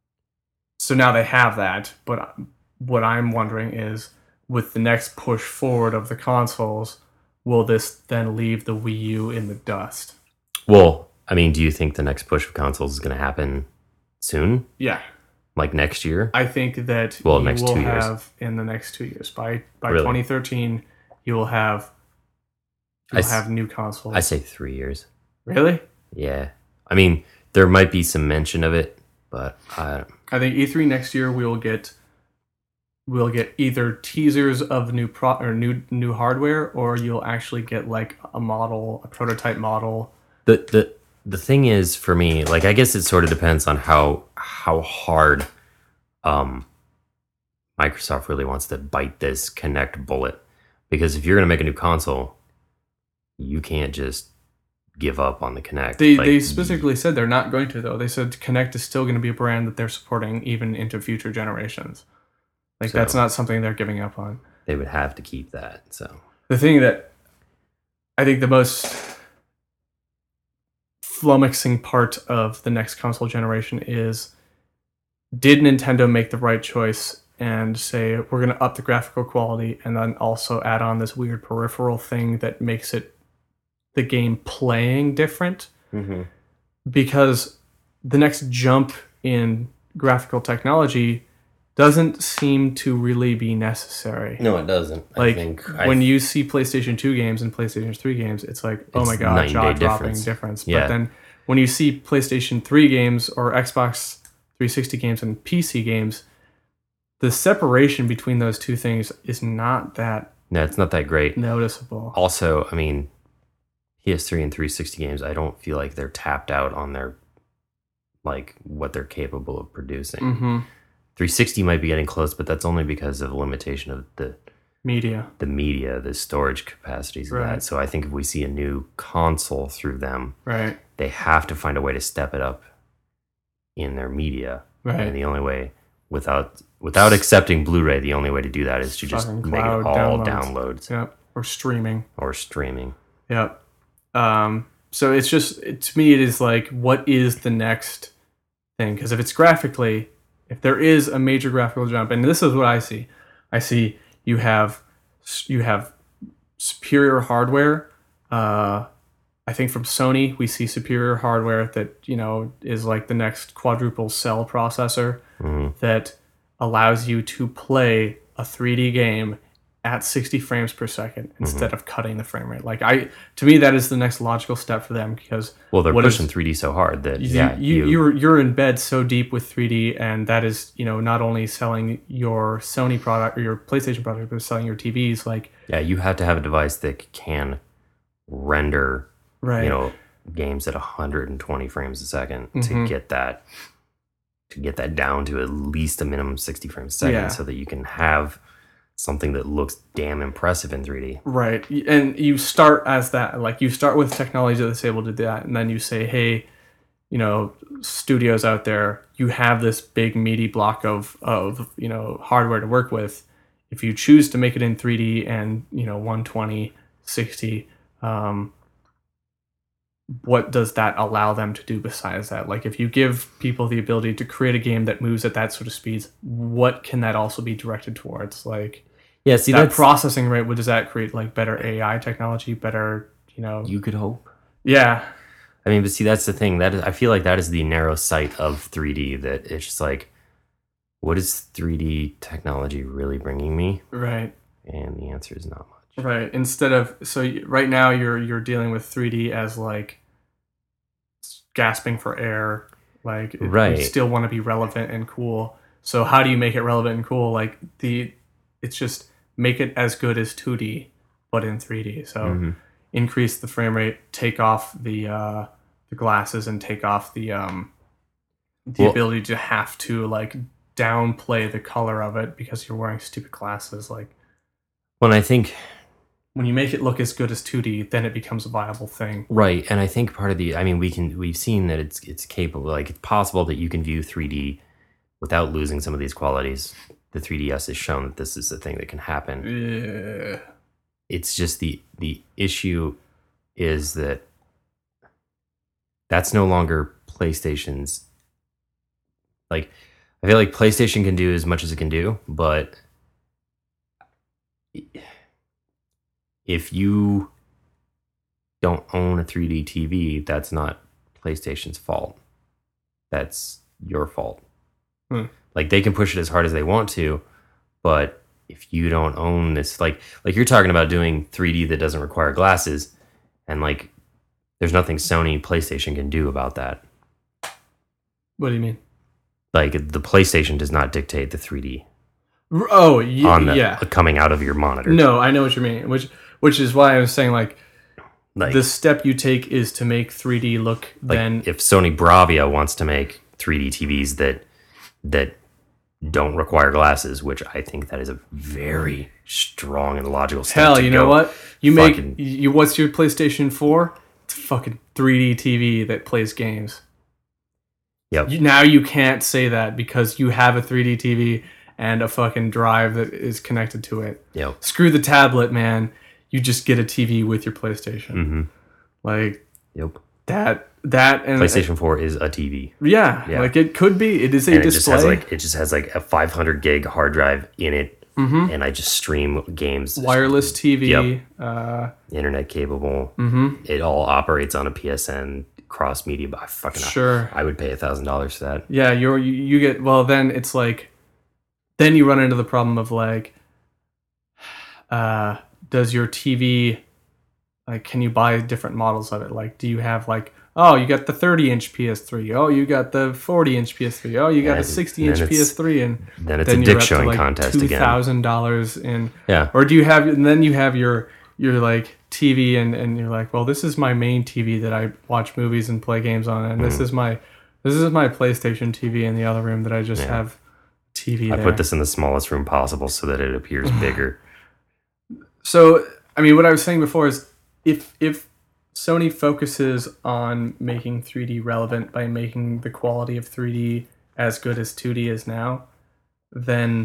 Speaker 1: so now they have that, but what I'm wondering is, with the next push forward of the consoles, will this then leave the Wii U in the dust?
Speaker 2: Well, I mean, do you think the next push of consoles is going to happen soon?
Speaker 1: Yeah,
Speaker 2: Like next year?
Speaker 1: I think that
Speaker 2: Well,
Speaker 1: you
Speaker 2: next
Speaker 1: will
Speaker 2: two years.
Speaker 1: have in the next two years. By by
Speaker 2: Really?
Speaker 1: twenty thirteen, you will have
Speaker 2: I
Speaker 1: you'll
Speaker 2: s-
Speaker 1: have new consoles.
Speaker 2: I say three years.
Speaker 1: Really?
Speaker 2: Yeah. I mean, there might be some mention of it, but I
Speaker 1: I think E three next year we will get we'll get either teasers of new pro or new new hardware, or you'll actually get like a model, a prototype model.
Speaker 2: the the the thing is for me, like I guess it sort of depends on how how hard um Microsoft really wants to bite this Kinect bullet. Because if you're going to make a new console, you can't just give up on the Kinect.
Speaker 1: They
Speaker 2: Like,
Speaker 1: they specifically said they're not going to, though. They said Kinect is still going to be a brand that they're supporting even into future generations. Like
Speaker 2: So-
Speaker 1: that's not something they're giving up on.
Speaker 2: they would have to keep that. So
Speaker 1: The thing that I think the most flummoxing part of the next console generation is, did Nintendo make the right choice and say we're going to up the graphical quality and then also add on this weird peripheral thing that makes it the game playing different? Because the next jump in graphical technology doesn't seem to really be necessary.
Speaker 2: no, it doesn't.
Speaker 1: Like
Speaker 2: I think
Speaker 1: when
Speaker 2: I,
Speaker 1: you see PlayStation two games and PlayStation three games, it's like, oh
Speaker 2: It's
Speaker 1: my god,
Speaker 2: night and
Speaker 1: jaw
Speaker 2: day
Speaker 1: dropping
Speaker 2: difference.
Speaker 1: difference.
Speaker 2: Yeah.
Speaker 1: But then when you see PlayStation three games or Xbox three sixty games and P C games, the separation between those two things is not that
Speaker 2: no, it's not that great.
Speaker 1: noticeable.
Speaker 2: Also, I mean, P S three and three sixty games, I don't feel like they're tapped out on their like what they're capable of producing.
Speaker 1: Mm-hmm.
Speaker 2: three sixty might be getting close, but that's only because of the limitation of the
Speaker 1: Media.
Speaker 2: the media, the storage capacities of
Speaker 1: Right.
Speaker 2: that. So I think if we see a new console through them,
Speaker 1: Right.
Speaker 2: they have to find a way to step it up in their media. And
Speaker 1: Right.
Speaker 2: the only way without without accepting Blu-ray, the only way to do that is to just
Speaker 1: Fucking
Speaker 2: make it
Speaker 1: cloud
Speaker 2: all
Speaker 1: downloads.
Speaker 2: downloads
Speaker 1: Yep. Or streaming.
Speaker 2: or streaming.
Speaker 1: Yep. Um, so it's just, it, to me, it is like, what is the next thing? Because if it's graphically, if there is a major graphical jump, and this is what I see, I see you have you have superior hardware. Uh, I think from Sony, we see superior hardware that, you know, is like the next quadruple cell processor
Speaker 2: Mhm.
Speaker 1: that allows you to play a three D game at sixty frames per second instead of cutting the frame rate. Like I, to me, that is the next logical step for them, because
Speaker 2: Well, they're
Speaker 1: What is-
Speaker 2: pushing three D so hard that
Speaker 1: you,
Speaker 2: yeah,
Speaker 1: you,
Speaker 2: you,
Speaker 1: you are you're in bed so deep with three D, and that is, you know, not only selling your Sony product or your PlayStation product, but selling your T Vs. Like,
Speaker 2: yeah, you have to have a device that can render,
Speaker 1: right,
Speaker 2: you know, games at one hundred twenty frames a second
Speaker 1: Mhm.
Speaker 2: to get that to get that down to at least a minimum sixty frames a second,
Speaker 1: Yeah.
Speaker 2: so that you can have something that looks damn impressive in three D.
Speaker 1: right, and you start as that. Like, you start with technology that's able to do that, and then you say, hey, you know, studios out there, you have this big meaty block of of you know hardware to work with. if you choose to make it in three D and, you know, one twenty, sixty, um, what does that allow them to do besides that? Like, if you give people the ability to create a game that moves at that sort of speeds, what can that also be directed towards? Like,
Speaker 2: Yeah, see,
Speaker 1: that
Speaker 2: that's
Speaker 1: processing rate, what does that create? Like, better A I technology, better, you know?
Speaker 2: you could hope.
Speaker 1: Yeah.
Speaker 2: I mean, but see, that's the thing. That is, I feel like that is the narrow sight of three D. That it's just like, what is three D technology really bringing me?
Speaker 1: Right.
Speaker 2: And the answer is not much.
Speaker 1: Right. Instead of, so y- right now you're you're dealing with three D as like gasping for air. Like, it,
Speaker 2: Right.
Speaker 1: you still want to be relevant and cool. So how do you make it relevant and cool? Like, the it's just make it as good as two D, but in three D. So
Speaker 2: Mhm.
Speaker 1: increase the frame rate, take off the uh, the glasses, and take off the um, the
Speaker 2: Well-
Speaker 1: ability to have to like downplay the color of it because you're wearing stupid glasses. Like,
Speaker 2: When I think
Speaker 1: when you make it look as good as two D, then it becomes a viable thing.
Speaker 2: right, and I think part of the, I mean, we can we've seen that it's it's capable. Like, it's possible that you can view three D without losing some of these qualities. The three D S has shown that this is a thing that can happen.
Speaker 1: Yeah.
Speaker 2: It's just the the issue is that that's no longer PlayStation's. Like, I feel like PlayStation can do as much as it can do, but if you don't own a three D T V, that's not PlayStation's fault. That's your fault.
Speaker 1: Hmm.
Speaker 2: Like, they can push it as hard as they want to, but if you don't own this, like like you're talking about doing three D that doesn't require glasses, and like there's nothing Sony PlayStation can do about that.
Speaker 1: What do you mean?
Speaker 2: Like, the PlayStation does not dictate the three D
Speaker 1: R- Oh, y-
Speaker 2: on the
Speaker 1: yeah.
Speaker 2: coming out of your monitor.
Speaker 1: No, I know what you mean. Which which is why I was saying, like,
Speaker 2: Like,
Speaker 1: the step you take is to make three D look
Speaker 2: like
Speaker 1: then.
Speaker 2: if Sony Bravia wants to make three D T Vs that that don't require glasses, which I think that is a very strong and logical step.
Speaker 1: Hell,
Speaker 2: to
Speaker 1: you know
Speaker 2: go.
Speaker 1: what? You make
Speaker 2: fucking-
Speaker 1: you. What's your PlayStation four? It's a fucking three D T V that plays games.
Speaker 2: Yep.
Speaker 1: You, now you can't say that because you have a three D T V and a fucking drive that is connected to it.
Speaker 2: Yep.
Speaker 1: Screw the tablet, man. You just get a T V with your PlayStation.
Speaker 2: Mm-hmm.
Speaker 1: Like
Speaker 2: Yep.
Speaker 1: that. That and
Speaker 2: PlayStation four is a T V.
Speaker 1: Yeah,
Speaker 2: Yeah.
Speaker 1: like it could be. It is a
Speaker 2: And it just
Speaker 1: display.
Speaker 2: has like it just has like a five hundred gig hard drive in it,
Speaker 1: Mhm.
Speaker 2: and I just stream games.
Speaker 1: Wireless T V.
Speaker 2: Yep.
Speaker 1: Uh,
Speaker 2: Internet capable.
Speaker 1: mhm.
Speaker 2: It all operates on a P S N cross media. But I fucking
Speaker 1: Sure.
Speaker 2: I would pay a thousand dollars for that.
Speaker 1: Yeah, you're you, you get well. Then it's like, then you run into the problem of like, uh, does your T V, like, can you buy different models of it? Like, do you have like, oh, you got the thirty inch P S three. Oh, you got the forty inch P S three. Oh, you got
Speaker 2: Yeah,
Speaker 1: a sixty inch
Speaker 2: then
Speaker 1: P S three, and
Speaker 2: Then it's
Speaker 1: then
Speaker 2: a
Speaker 1: you're
Speaker 2: dick
Speaker 1: up to
Speaker 2: showing
Speaker 1: like
Speaker 2: contest
Speaker 1: two
Speaker 2: again.
Speaker 1: thousand dollars in.
Speaker 2: Yeah.
Speaker 1: Or do you have, and then you have your your like T V, and and you're like, well, this is my main T V that I watch movies and play games on, and this
Speaker 2: Mm-hmm.
Speaker 1: is my this is my PlayStation T V in the other room that I just
Speaker 2: Yeah.
Speaker 1: have T V
Speaker 2: I
Speaker 1: there.
Speaker 2: put this in the smallest room possible so that it appears bigger.
Speaker 1: So, I mean, what I was saying before is if if Sony focuses on making three D relevant by making the quality of three D as good as two D is now, then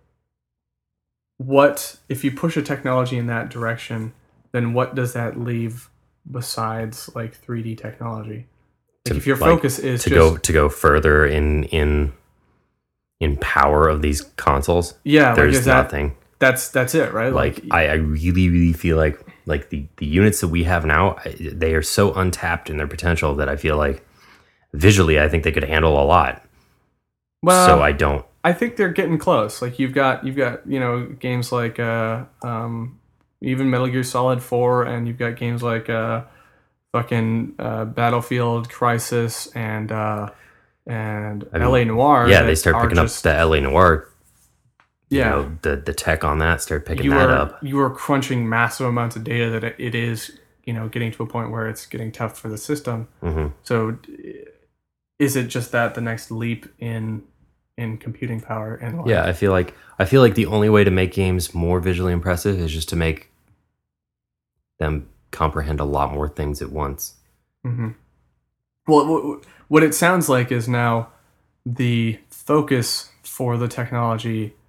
Speaker 1: what, if you push a technology in that direction, then what does that leave besides like three D technology? Like,
Speaker 2: To,
Speaker 1: if your
Speaker 2: like,
Speaker 1: focus is
Speaker 2: to
Speaker 1: just
Speaker 2: go to go further in in in power of these consoles,
Speaker 1: yeah, like
Speaker 2: there's
Speaker 1: is that
Speaker 2: nothing.
Speaker 1: that's that's it, right?
Speaker 2: Like, I, I really really feel like like the the units that we have now, I- they are so untapped in their potential that I feel like visually I think they could handle a lot.
Speaker 1: well,
Speaker 2: so I don't.
Speaker 1: I think they're getting close. Like you've got you've got you know games like uh, um, even Metal Gear Solid four, and you've got games like uh, fucking uh, Battlefield Crisis and uh, and
Speaker 2: I mean,
Speaker 1: L A Noire.
Speaker 2: Yeah,
Speaker 1: that
Speaker 2: they start
Speaker 1: are
Speaker 2: picking
Speaker 1: just-
Speaker 2: up the L A Noire. You
Speaker 1: Yeah,
Speaker 2: know, the the tech on that start picking
Speaker 1: you
Speaker 2: that
Speaker 1: are
Speaker 2: up.
Speaker 1: you are crunching massive amounts of data that it, it is you know getting to a point where it's getting tough for the system.
Speaker 2: hmm
Speaker 1: So, d- is it just that the next leap in in computing power and like,
Speaker 2: Yeah, I feel like I feel like the only way to make games more visually impressive is just to make them comprehend a lot more things at once.
Speaker 1: Mm-hmm. Well, what, what it sounds like is now the focus for the technology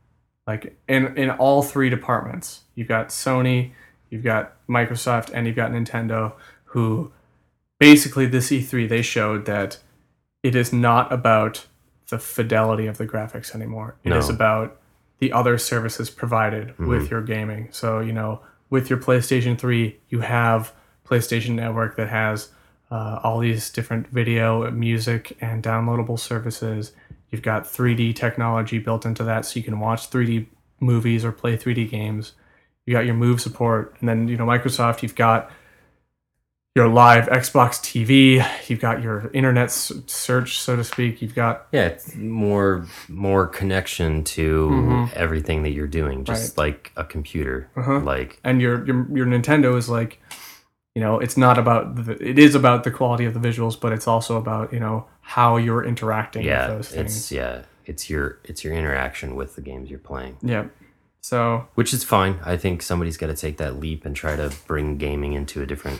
Speaker 1: like in in all three departments. You've got Sony, you've got Microsoft, and you've got Nintendo, who basically this E three they showed that it is not about the fidelity of the graphics anymore. It
Speaker 2: No.
Speaker 1: is about the other services provided
Speaker 2: Mm-hmm.
Speaker 1: with your gaming. So, you know, with your PlayStation three, you have PlayStation Network that has uh, all these different video, music, and downloadable services. You've got three D technology built into that, so you can watch three D movies or play three D games. You got your Move support, and then you know Microsoft. You've got your live Xbox T V. You've got your internet s- search, so to speak. You've got
Speaker 2: Yeah, it's more more connection to everything that you're doing, just like a computer.
Speaker 1: Uh-huh.
Speaker 2: Like
Speaker 1: and your your your Nintendo is like, you know, it's not about the, it is about the quality of the visuals, but it's also about you know how you're interacting
Speaker 2: yeah,
Speaker 1: with those things.
Speaker 2: it's yeah, it's your it's your interaction with the games you're playing,
Speaker 1: Yeah. So
Speaker 2: which is fine. I think somebody's got to take that leap and try to bring gaming into a different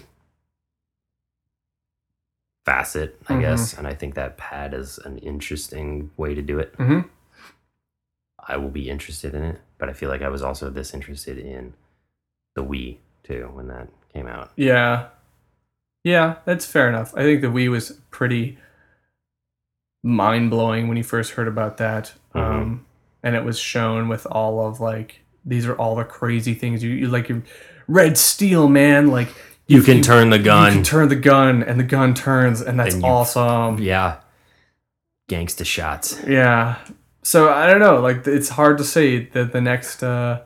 Speaker 2: facet, I
Speaker 1: Mhm.
Speaker 2: guess. And I think that pad is an interesting way to do it.
Speaker 1: mhm.
Speaker 2: I will be interested in it, but I feel like I was also this interested in the Wii too when that came out.
Speaker 1: Yeah. Yeah, that's fair enough. I think the Wii was pretty mind blowing when you first heard about that.
Speaker 2: Mhm.
Speaker 1: Um, and it was shown with all of like, these are all the crazy things you, you like your red steel, man. Like
Speaker 2: You can turn the
Speaker 1: You
Speaker 2: gun.
Speaker 1: can turn the gun and the gun turns and that's
Speaker 2: And you-
Speaker 1: awesome.
Speaker 2: Yeah. Gangsta shots.
Speaker 1: Yeah. So I don't know, like it's hard to say that the next uh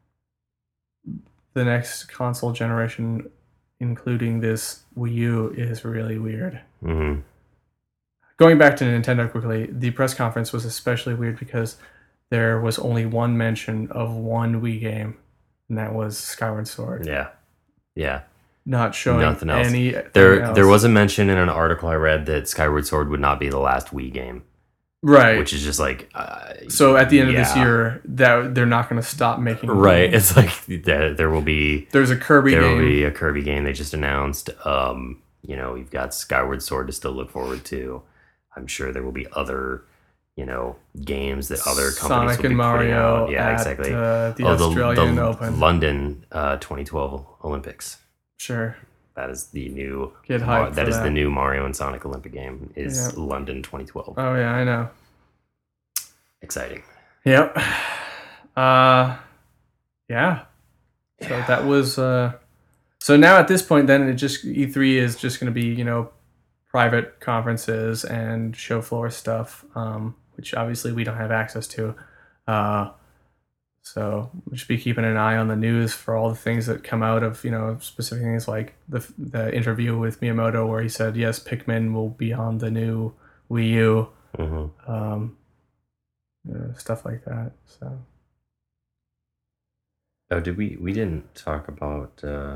Speaker 1: the next console generation, including this Wii U, is really weird.
Speaker 2: hmm
Speaker 1: Going back to Nintendo quickly, the press conference was especially weird because there was only one mention of one Wii game, and that was Skyward Sword.
Speaker 2: Yeah. Yeah.
Speaker 1: Not showing
Speaker 2: Nothing else.
Speaker 1: any.
Speaker 2: There there was a mention in an article I read that Skyward Sword would not be the last Wii game,
Speaker 1: right.
Speaker 2: which is just like uh,
Speaker 1: So at the end of this
Speaker 2: yeah.
Speaker 1: year, that they're not going to stop making.
Speaker 2: Right.
Speaker 1: games.
Speaker 2: It's like there, there will be
Speaker 1: There's a Kirby
Speaker 2: there
Speaker 1: game.
Speaker 2: will be a Kirby game they just announced. Um, you know, you've got Skyward Sword to still look forward to. I'm sure there will be other, you know, games that other companies
Speaker 1: Sonic
Speaker 2: will be
Speaker 1: and Mario.
Speaker 2: putting out. Yeah,
Speaker 1: at,
Speaker 2: exactly.
Speaker 1: Uh, the
Speaker 2: Oh, the,
Speaker 1: Australian
Speaker 2: the
Speaker 1: Open.
Speaker 2: London uh, twenty twelve Olympics.
Speaker 1: Sure.
Speaker 2: That is the new.
Speaker 1: Get hyped
Speaker 2: Mar-
Speaker 1: for
Speaker 2: that is
Speaker 1: that.
Speaker 2: the new Mario and Sonic Olympic game. Is
Speaker 1: Yep.
Speaker 2: London twenty twelve.
Speaker 1: Oh yeah, I know.
Speaker 2: Exciting.
Speaker 1: Yep. Uh, yeah. So that was. Uh, so now at this point, then it just E three is just going to be you know private conferences and show floor stuff, um, which obviously we don't have access to. Uh, so we'll just be keeping an eye on the news for all the things that come out of you know specific things like the the interview with Miyamoto where he said yes, Pikmin will be on the new Wii U.
Speaker 2: hmm
Speaker 1: Um, you know, stuff like that. So.
Speaker 2: Oh, did we? We didn't talk about uh,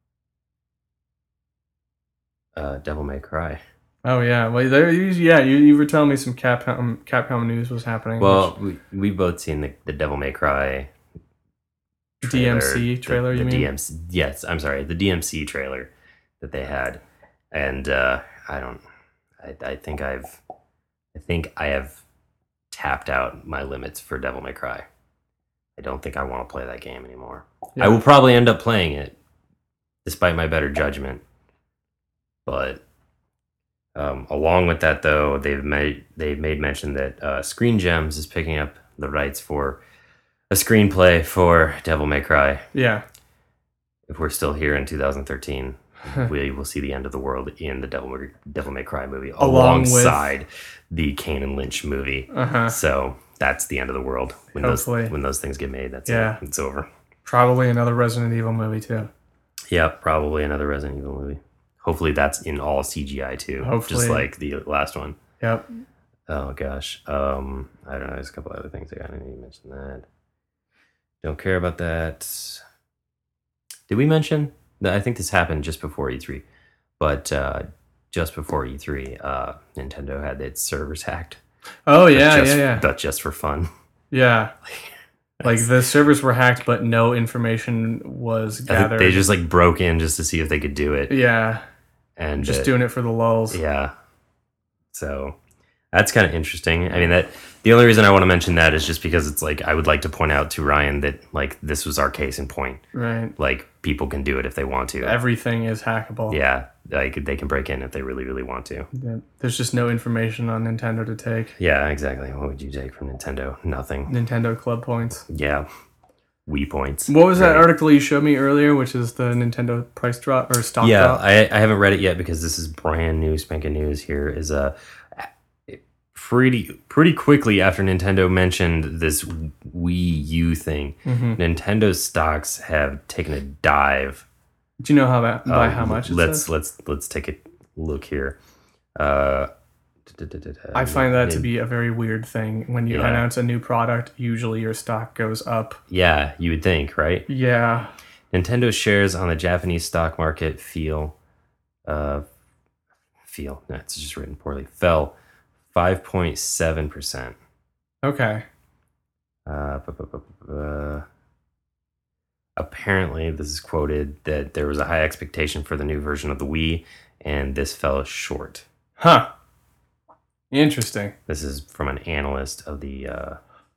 Speaker 2: uh, Devil May Cry.
Speaker 1: Oh yeah, well there, you, yeah, you, you were telling me some Capcom Capcom news was happening.
Speaker 2: Well, we we both seen the, the Devil May Cry
Speaker 1: which, D M C
Speaker 2: the-
Speaker 1: trailer.
Speaker 2: The,
Speaker 1: you
Speaker 2: the
Speaker 1: mean?
Speaker 2: D M C, yes, I'm sorry, the D M C trailer that they had, and uh, I don't. I, I think I've. I think I have tapped out my limits for Devil May Cry. I don't think I want to play that game anymore.
Speaker 1: Yeah.
Speaker 2: I will probably end up playing it, despite my better judgment. But um, along with that, though, they've made they've made mention that uh, Screen Gems is picking up the rights for a screenplay for Devil May Cry.
Speaker 1: Yeah.
Speaker 2: If we're still here in two thousand thirteen, we will see the end of the world in the Devil May, Devil May Cry movie
Speaker 1: Along with-
Speaker 2: alongside the Kane and Lynch movie.
Speaker 1: Uh huh.
Speaker 2: So that's the end of the world when
Speaker 1: Hopefully.
Speaker 2: those when those things get made. That's
Speaker 1: Yeah.
Speaker 2: it. It's over.
Speaker 1: Probably another Resident Evil movie too.
Speaker 2: Yeah, probably another Resident Evil movie. Hopefully that's in all C G I too,
Speaker 1: Hopefully.
Speaker 2: just like the last one.
Speaker 1: Yep.
Speaker 2: Oh gosh, um, I don't know. There's a couple other things I got. I need to mention that. Don't care about that. Did we mention that? I think this happened just before E three, but uh, just before E three, uh, Nintendo had its servers hacked.
Speaker 1: Oh
Speaker 2: But
Speaker 1: yeah,
Speaker 2: just,
Speaker 1: yeah, yeah,
Speaker 2: But just for fun.
Speaker 1: yeah. Like the servers were hacked, but no information was
Speaker 2: I think
Speaker 1: gathered.
Speaker 2: they just like broke in just to see if they could do it,
Speaker 1: yeah,
Speaker 2: and
Speaker 1: just
Speaker 2: uh,
Speaker 1: doing it for the lulz.
Speaker 2: Yeah. So That's kind of interesting. I mean, that the only reason I want to mention that is just because it's like I would like to point out to Ryan that like this was our case in point.
Speaker 1: Right.
Speaker 2: Like people can do it if they want to.
Speaker 1: Everything is hackable.
Speaker 2: Yeah, like they can break in if they really, really want to.
Speaker 1: Yeah. There's just no information on Nintendo to take.
Speaker 2: Yeah, exactly. What would you take from Nintendo? Nothing.
Speaker 1: Nintendo Club points.
Speaker 2: Yeah. Wii points.
Speaker 1: What was that
Speaker 2: Right.
Speaker 1: article you showed me earlier, which is the Nintendo price drop or stock
Speaker 2: Yeah,
Speaker 1: drop?
Speaker 2: I, I haven't read it yet because this is brand new spanking news. Here is a pretty pretty quickly after Nintendo mentioned this Wii U thing,
Speaker 1: Mm-hmm.
Speaker 2: Nintendo's stocks have taken a dive.
Speaker 1: Do you know how that, by
Speaker 2: Um,
Speaker 1: how much? It
Speaker 2: Let's
Speaker 1: says?
Speaker 2: let's let's take a look here. Uh,
Speaker 1: I find that to be a very weird thing. When you
Speaker 2: Yeah.
Speaker 1: announce a new product, usually your stock goes up.
Speaker 2: Yeah, you would think, right?
Speaker 1: Yeah.
Speaker 2: Nintendo shares on the Japanese stock market feel, uh, feel. No, it's just written poorly. Fell five point seven percent.
Speaker 1: Okay.
Speaker 2: Uh, bu- bu- bu- bu- bu- apparently, this is quoted that there was a high expectation for the new version of the Wii, and this fell short.
Speaker 1: Huh. Interesting.
Speaker 2: This is from an analyst of the uh,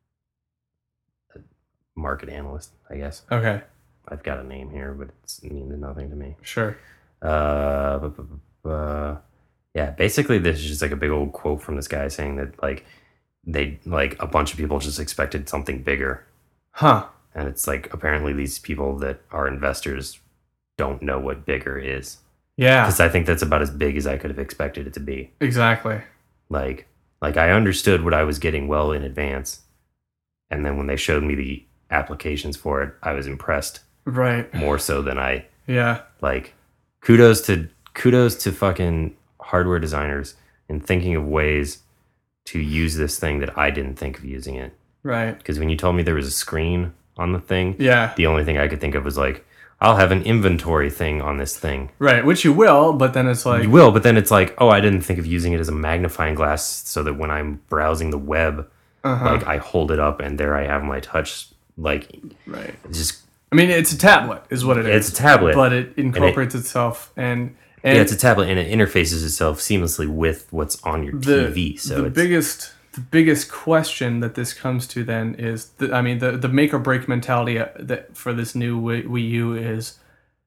Speaker 2: market analyst, I guess.
Speaker 1: Okay.
Speaker 2: I've got a name here, but it's, it means nothing to me.
Speaker 1: Sure.
Speaker 2: Uh, bu- bu- bu- bu- uh, yeah, basically, this is just like a big old quote from this guy saying that like they like a bunch of people just expected something bigger.
Speaker 1: Huh.
Speaker 2: And it's like apparently these people that are investors don't know what bigger is.
Speaker 1: Yeah.
Speaker 2: Because I think that's about as big as I could have expected it to be.
Speaker 1: Exactly.
Speaker 2: Like, like I understood what I was getting well in advance, and then when they showed me the applications for it, I was impressed
Speaker 1: Right.
Speaker 2: more so than I
Speaker 1: Yeah.
Speaker 2: like. Kudos to kudos to fucking hardware designers in thinking of ways to use this thing that I didn't think of using it.
Speaker 1: Right.
Speaker 2: Because when you told me there was a screen on the thing,
Speaker 1: Yeah.
Speaker 2: the only thing I could think of was like, I'll have an inventory thing on this thing.
Speaker 1: Right. Which you will, but then it's like,
Speaker 2: You will, but then it's like, oh, I didn't think of using it as a magnifying glass so that when I'm browsing the web,
Speaker 1: uh-huh.
Speaker 2: like I hold it up and there I have my touch. Like,
Speaker 1: Right.
Speaker 2: it's just
Speaker 1: I mean, it's a tablet, is what it is.
Speaker 2: it's a tablet.
Speaker 1: But it incorporates itself and and
Speaker 2: yeah, it's a tablet and it interfaces itself seamlessly with what's on your
Speaker 1: the,
Speaker 2: T V. So
Speaker 1: the
Speaker 2: it's,
Speaker 1: biggest the biggest question that this comes to then is the, I mean the the make or break mentality uh, that for this new Wii, Wii U is,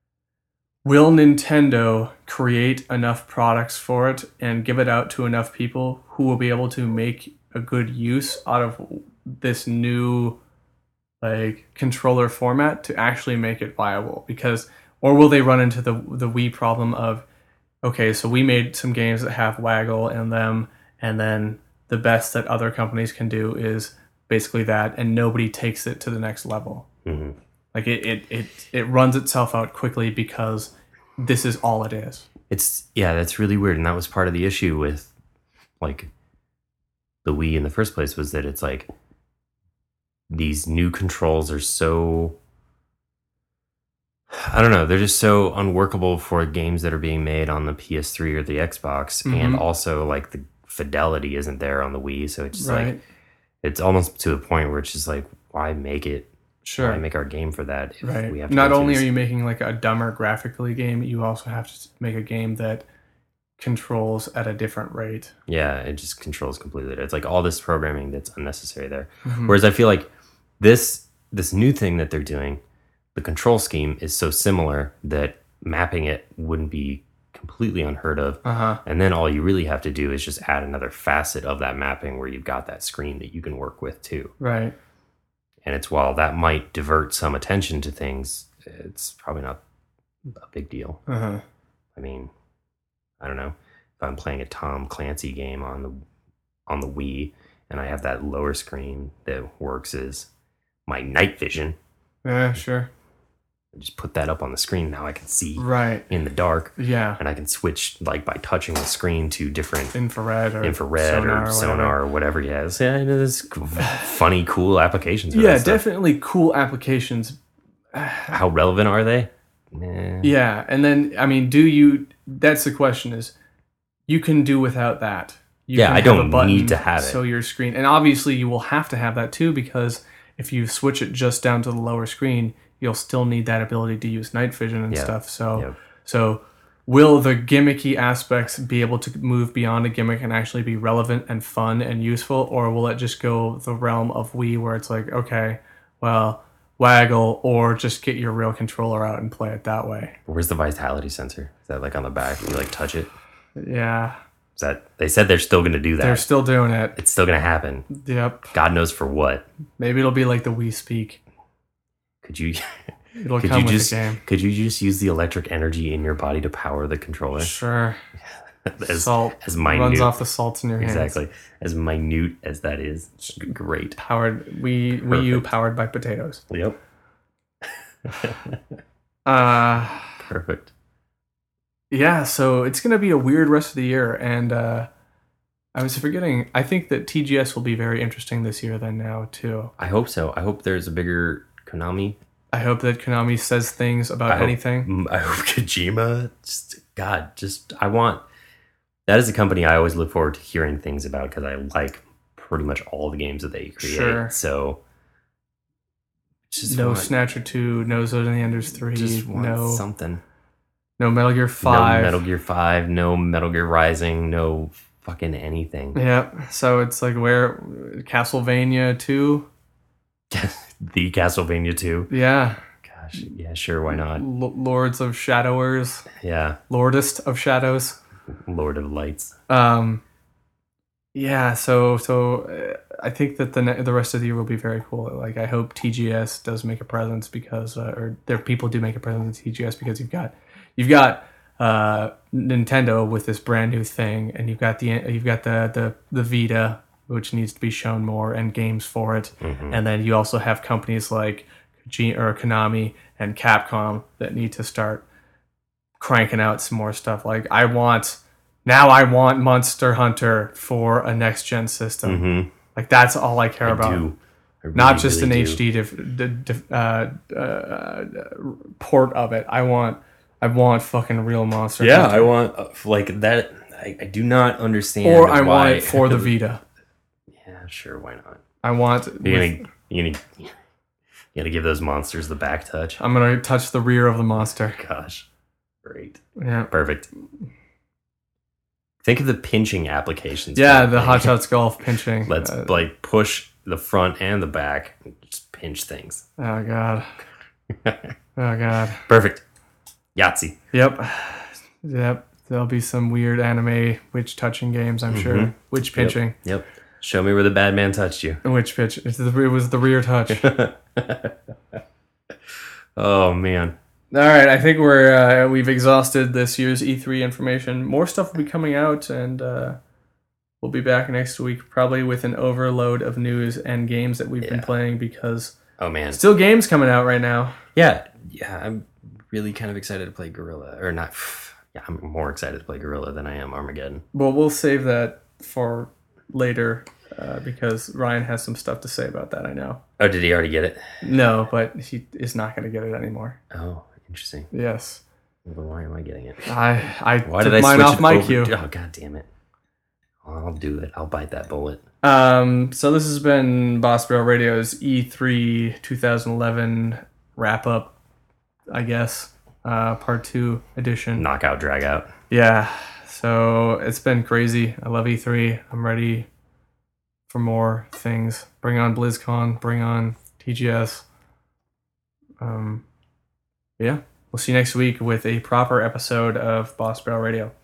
Speaker 1: will Nintendo create enough products for it and give it out to enough people who will be able to make a good use out of this new like controller format to actually make it viable? Because or will they run into the the Wii problem of, okay, so we made some games that have waggle in them, and then the best that other companies can do is basically that, and nobody takes it to the next level.
Speaker 2: Mhm.
Speaker 1: Like it, it, it, it runs itself out quickly because this is all it is.
Speaker 2: it's yeah, that's really weird. And that was part of the issue with like the Wii in the first place, was that it's like these new controls are so, I don't know, they're just so unworkable for games that are being made on the P S three or the Xbox. And
Speaker 1: Mhm.
Speaker 2: also like the fidelity isn't there on the Wii. So it's just
Speaker 1: Right.
Speaker 2: like, it's almost to a point where it's just like, why make it?
Speaker 1: Sure.
Speaker 2: Why make our game for that? If
Speaker 1: Right.
Speaker 2: we have to
Speaker 1: Not
Speaker 2: go through
Speaker 1: only
Speaker 2: this-
Speaker 1: are you making like a dumber graphically game, you also have to make a game that controls at a different rate.
Speaker 2: Yeah, it just controls completely. It's like all this programming that's unnecessary there.
Speaker 1: Mhm.
Speaker 2: Whereas I feel like this this new thing that they're doing, the control scheme is so similar that mapping it wouldn't be completely unheard of.
Speaker 1: Uh-huh.
Speaker 2: And then all you really have to do is just add another facet of that mapping where you've got that screen that you can work with too.
Speaker 1: Right.
Speaker 2: And it's while that might divert some attention to things, it's probably not a big deal.
Speaker 1: Uh-huh.
Speaker 2: I mean, I don't know. If I'm playing a Tom Clancy game on the on the Wii and I have that lower screen that works as my night vision,
Speaker 1: Yeah, sure.
Speaker 2: I just put that up on the screen. Now I can see
Speaker 1: Right.
Speaker 2: in the dark,
Speaker 1: Yeah.
Speaker 2: and I can switch like by touching the screen to different
Speaker 1: Infrared or
Speaker 2: infrared
Speaker 1: sonar
Speaker 2: or
Speaker 1: or
Speaker 2: sonar
Speaker 1: whatever.
Speaker 2: or whatever. Yeah, it's, yeah, there's funny, cool applications. For
Speaker 1: Yeah,
Speaker 2: that stuff.
Speaker 1: definitely cool applications.
Speaker 2: How relevant are they? Nah.
Speaker 1: Yeah, and then I mean, do you? That's the question: is you can do without that. You
Speaker 2: Yeah,
Speaker 1: can
Speaker 2: I
Speaker 1: have
Speaker 2: don't
Speaker 1: a button
Speaker 2: need to have it.
Speaker 1: So your screen, and obviously you will have to have that too, because if you switch it just down to the lower screen, you'll still need that ability to use night vision and
Speaker 2: Yeah.
Speaker 1: stuff. So,
Speaker 2: Yep.
Speaker 1: so will the gimmicky aspects be able to move beyond a gimmick and actually be relevant and fun and useful, or will it just go the realm of Wii where it's like, okay, well, waggle or just get your real controller out and play it that way?
Speaker 2: Where's the vitality sensor? Is that like on the back? You like touch it?
Speaker 1: Yeah.
Speaker 2: Is that they said they're still going to do that?
Speaker 1: They're still doing it.
Speaker 2: It's still going to happen.
Speaker 1: Yep.
Speaker 2: God knows for what.
Speaker 1: Maybe it'll be like the Wii Speak.
Speaker 2: Could you?
Speaker 1: It'll
Speaker 2: could
Speaker 1: come
Speaker 2: you
Speaker 1: with
Speaker 2: just?
Speaker 1: the game.
Speaker 2: Could you just use the electric energy in your body to power the controller?
Speaker 1: Sure.
Speaker 2: as,
Speaker 1: Salt
Speaker 2: as minute,
Speaker 1: runs off the salts in your hands.
Speaker 2: Exactly. As minute as that is, great.
Speaker 1: Powered Wii Wii U powered by potatoes.
Speaker 2: Yep.
Speaker 1: uh
Speaker 2: Perfect.
Speaker 1: Yeah, so it's gonna be a weird rest of the year, and uh, I was forgetting. I think that T G S will be very interesting this year. Then now too.
Speaker 2: I hope so. I hope there's a bigger Konami.
Speaker 1: I hope that Konami says things about
Speaker 2: I hope,
Speaker 1: anything.
Speaker 2: I hope Kojima. Just God, just I want. That is a company I always look forward to hearing things about because I like pretty much all the games that they create.
Speaker 1: Sure.
Speaker 2: So. Just
Speaker 1: no
Speaker 2: want,
Speaker 1: Snatcher two, no Zone of the Enders three,
Speaker 2: just want
Speaker 1: no
Speaker 2: something.
Speaker 1: No Metal Gear five.
Speaker 2: No Metal Gear five, no Metal Gear Rising, no fucking anything.
Speaker 1: Yep. So it's like where Castlevania two?
Speaker 2: The Castlevania two.
Speaker 1: Yeah.
Speaker 2: Gosh, yeah, sure, why not?
Speaker 1: L- Lords of Shadowers.
Speaker 2: Yeah.
Speaker 1: Lordest of Shadows.
Speaker 2: Lord of Lights.
Speaker 1: Um yeah, so so uh, I think that the ne- the rest of the year will be very cool. Like I hope T G S does make a presence because uh, or there people do make a presence at T G S because you've got You've got uh, Nintendo with this brand new thing, and you've got the you've got the the the Vita, which needs to be shown more, and games for it.
Speaker 2: Mm-hmm.
Speaker 1: And then you also have companies like G- or Konami and Capcom that need to start cranking out some more stuff. Like I want now, I want Monster Hunter for a next gen system.
Speaker 2: Mm-hmm.
Speaker 1: Like that's all I care
Speaker 2: I
Speaker 1: about.
Speaker 2: do. I really,
Speaker 1: Not just
Speaker 2: really
Speaker 1: an
Speaker 2: do.
Speaker 1: H D dif- d- dif- uh, uh, port of it. I want. I want fucking real Monster
Speaker 2: Yeah,
Speaker 1: Hunter.
Speaker 2: I want uh, like that. I, I do not understand.
Speaker 1: Or I
Speaker 2: why.
Speaker 1: want it for the Vita.
Speaker 2: Yeah, sure, why not?
Speaker 1: I want.
Speaker 2: You're
Speaker 1: with-
Speaker 2: gonna, you're gonna, you gotta give those monsters the back touch.
Speaker 1: I'm gonna touch the rear of the monster.
Speaker 2: Gosh, great,
Speaker 1: Yeah.
Speaker 2: perfect. Think of the pinching applications.
Speaker 1: Yeah,
Speaker 2: for
Speaker 1: the
Speaker 2: that
Speaker 1: Hot
Speaker 2: thing.
Speaker 1: Shots Golf pinching.
Speaker 2: Let's
Speaker 1: Uh,
Speaker 2: like push the front and the back, and just pinch things.
Speaker 1: oh god. Oh god.
Speaker 2: Perfect. Yahtzee.
Speaker 1: Yep. Yep. There'll be some weird anime witch touching games, I'm sure.
Speaker 2: Mhm.
Speaker 1: Witch pinching.
Speaker 2: Yep. Show me where the bad man touched you.
Speaker 1: Witch pitch. It's the- It was the rear touch.
Speaker 2: Oh man.
Speaker 1: All right, I think we're uh, we've exhausted this year's E three information. More stuff will be coming out, and uh, we'll be back next week, probably with an overload of news and games that we've been
Speaker 2: Yeah.
Speaker 1: playing because
Speaker 2: Oh man.
Speaker 1: still games coming out right now.
Speaker 2: Yeah. Yeah. I'm really kind of excited to play Gorilla, or not. Yeah, I'm more excited to play Gorilla than I am Armageddon.
Speaker 1: Well, we'll save that for later uh, because Ryan has some stuff to say about that. I know.
Speaker 2: Oh, did he already get it?
Speaker 1: No, but he is not going to get it anymore.
Speaker 2: Oh, interesting.
Speaker 1: Yes,
Speaker 2: Well, why am I getting it?
Speaker 1: I I
Speaker 2: Why
Speaker 1: took
Speaker 2: did I
Speaker 1: mine
Speaker 2: switch
Speaker 1: off
Speaker 2: it
Speaker 1: my
Speaker 2: over
Speaker 1: queue.
Speaker 2: to- Oh, god damn it. I'll do it. I'll bite that bullet.
Speaker 1: Um, so this has been Boss Barrel Radio's E three twenty eleven wrap up, I guess, uh, part two edition.
Speaker 2: Knockout, drag out.
Speaker 1: Yeah, so it's been crazy. I love E three. I'm ready for more things. Bring on BlizzCon. Bring on T G S. Um, yeah, we'll see you next week with a proper episode of Boss Barrel Radio.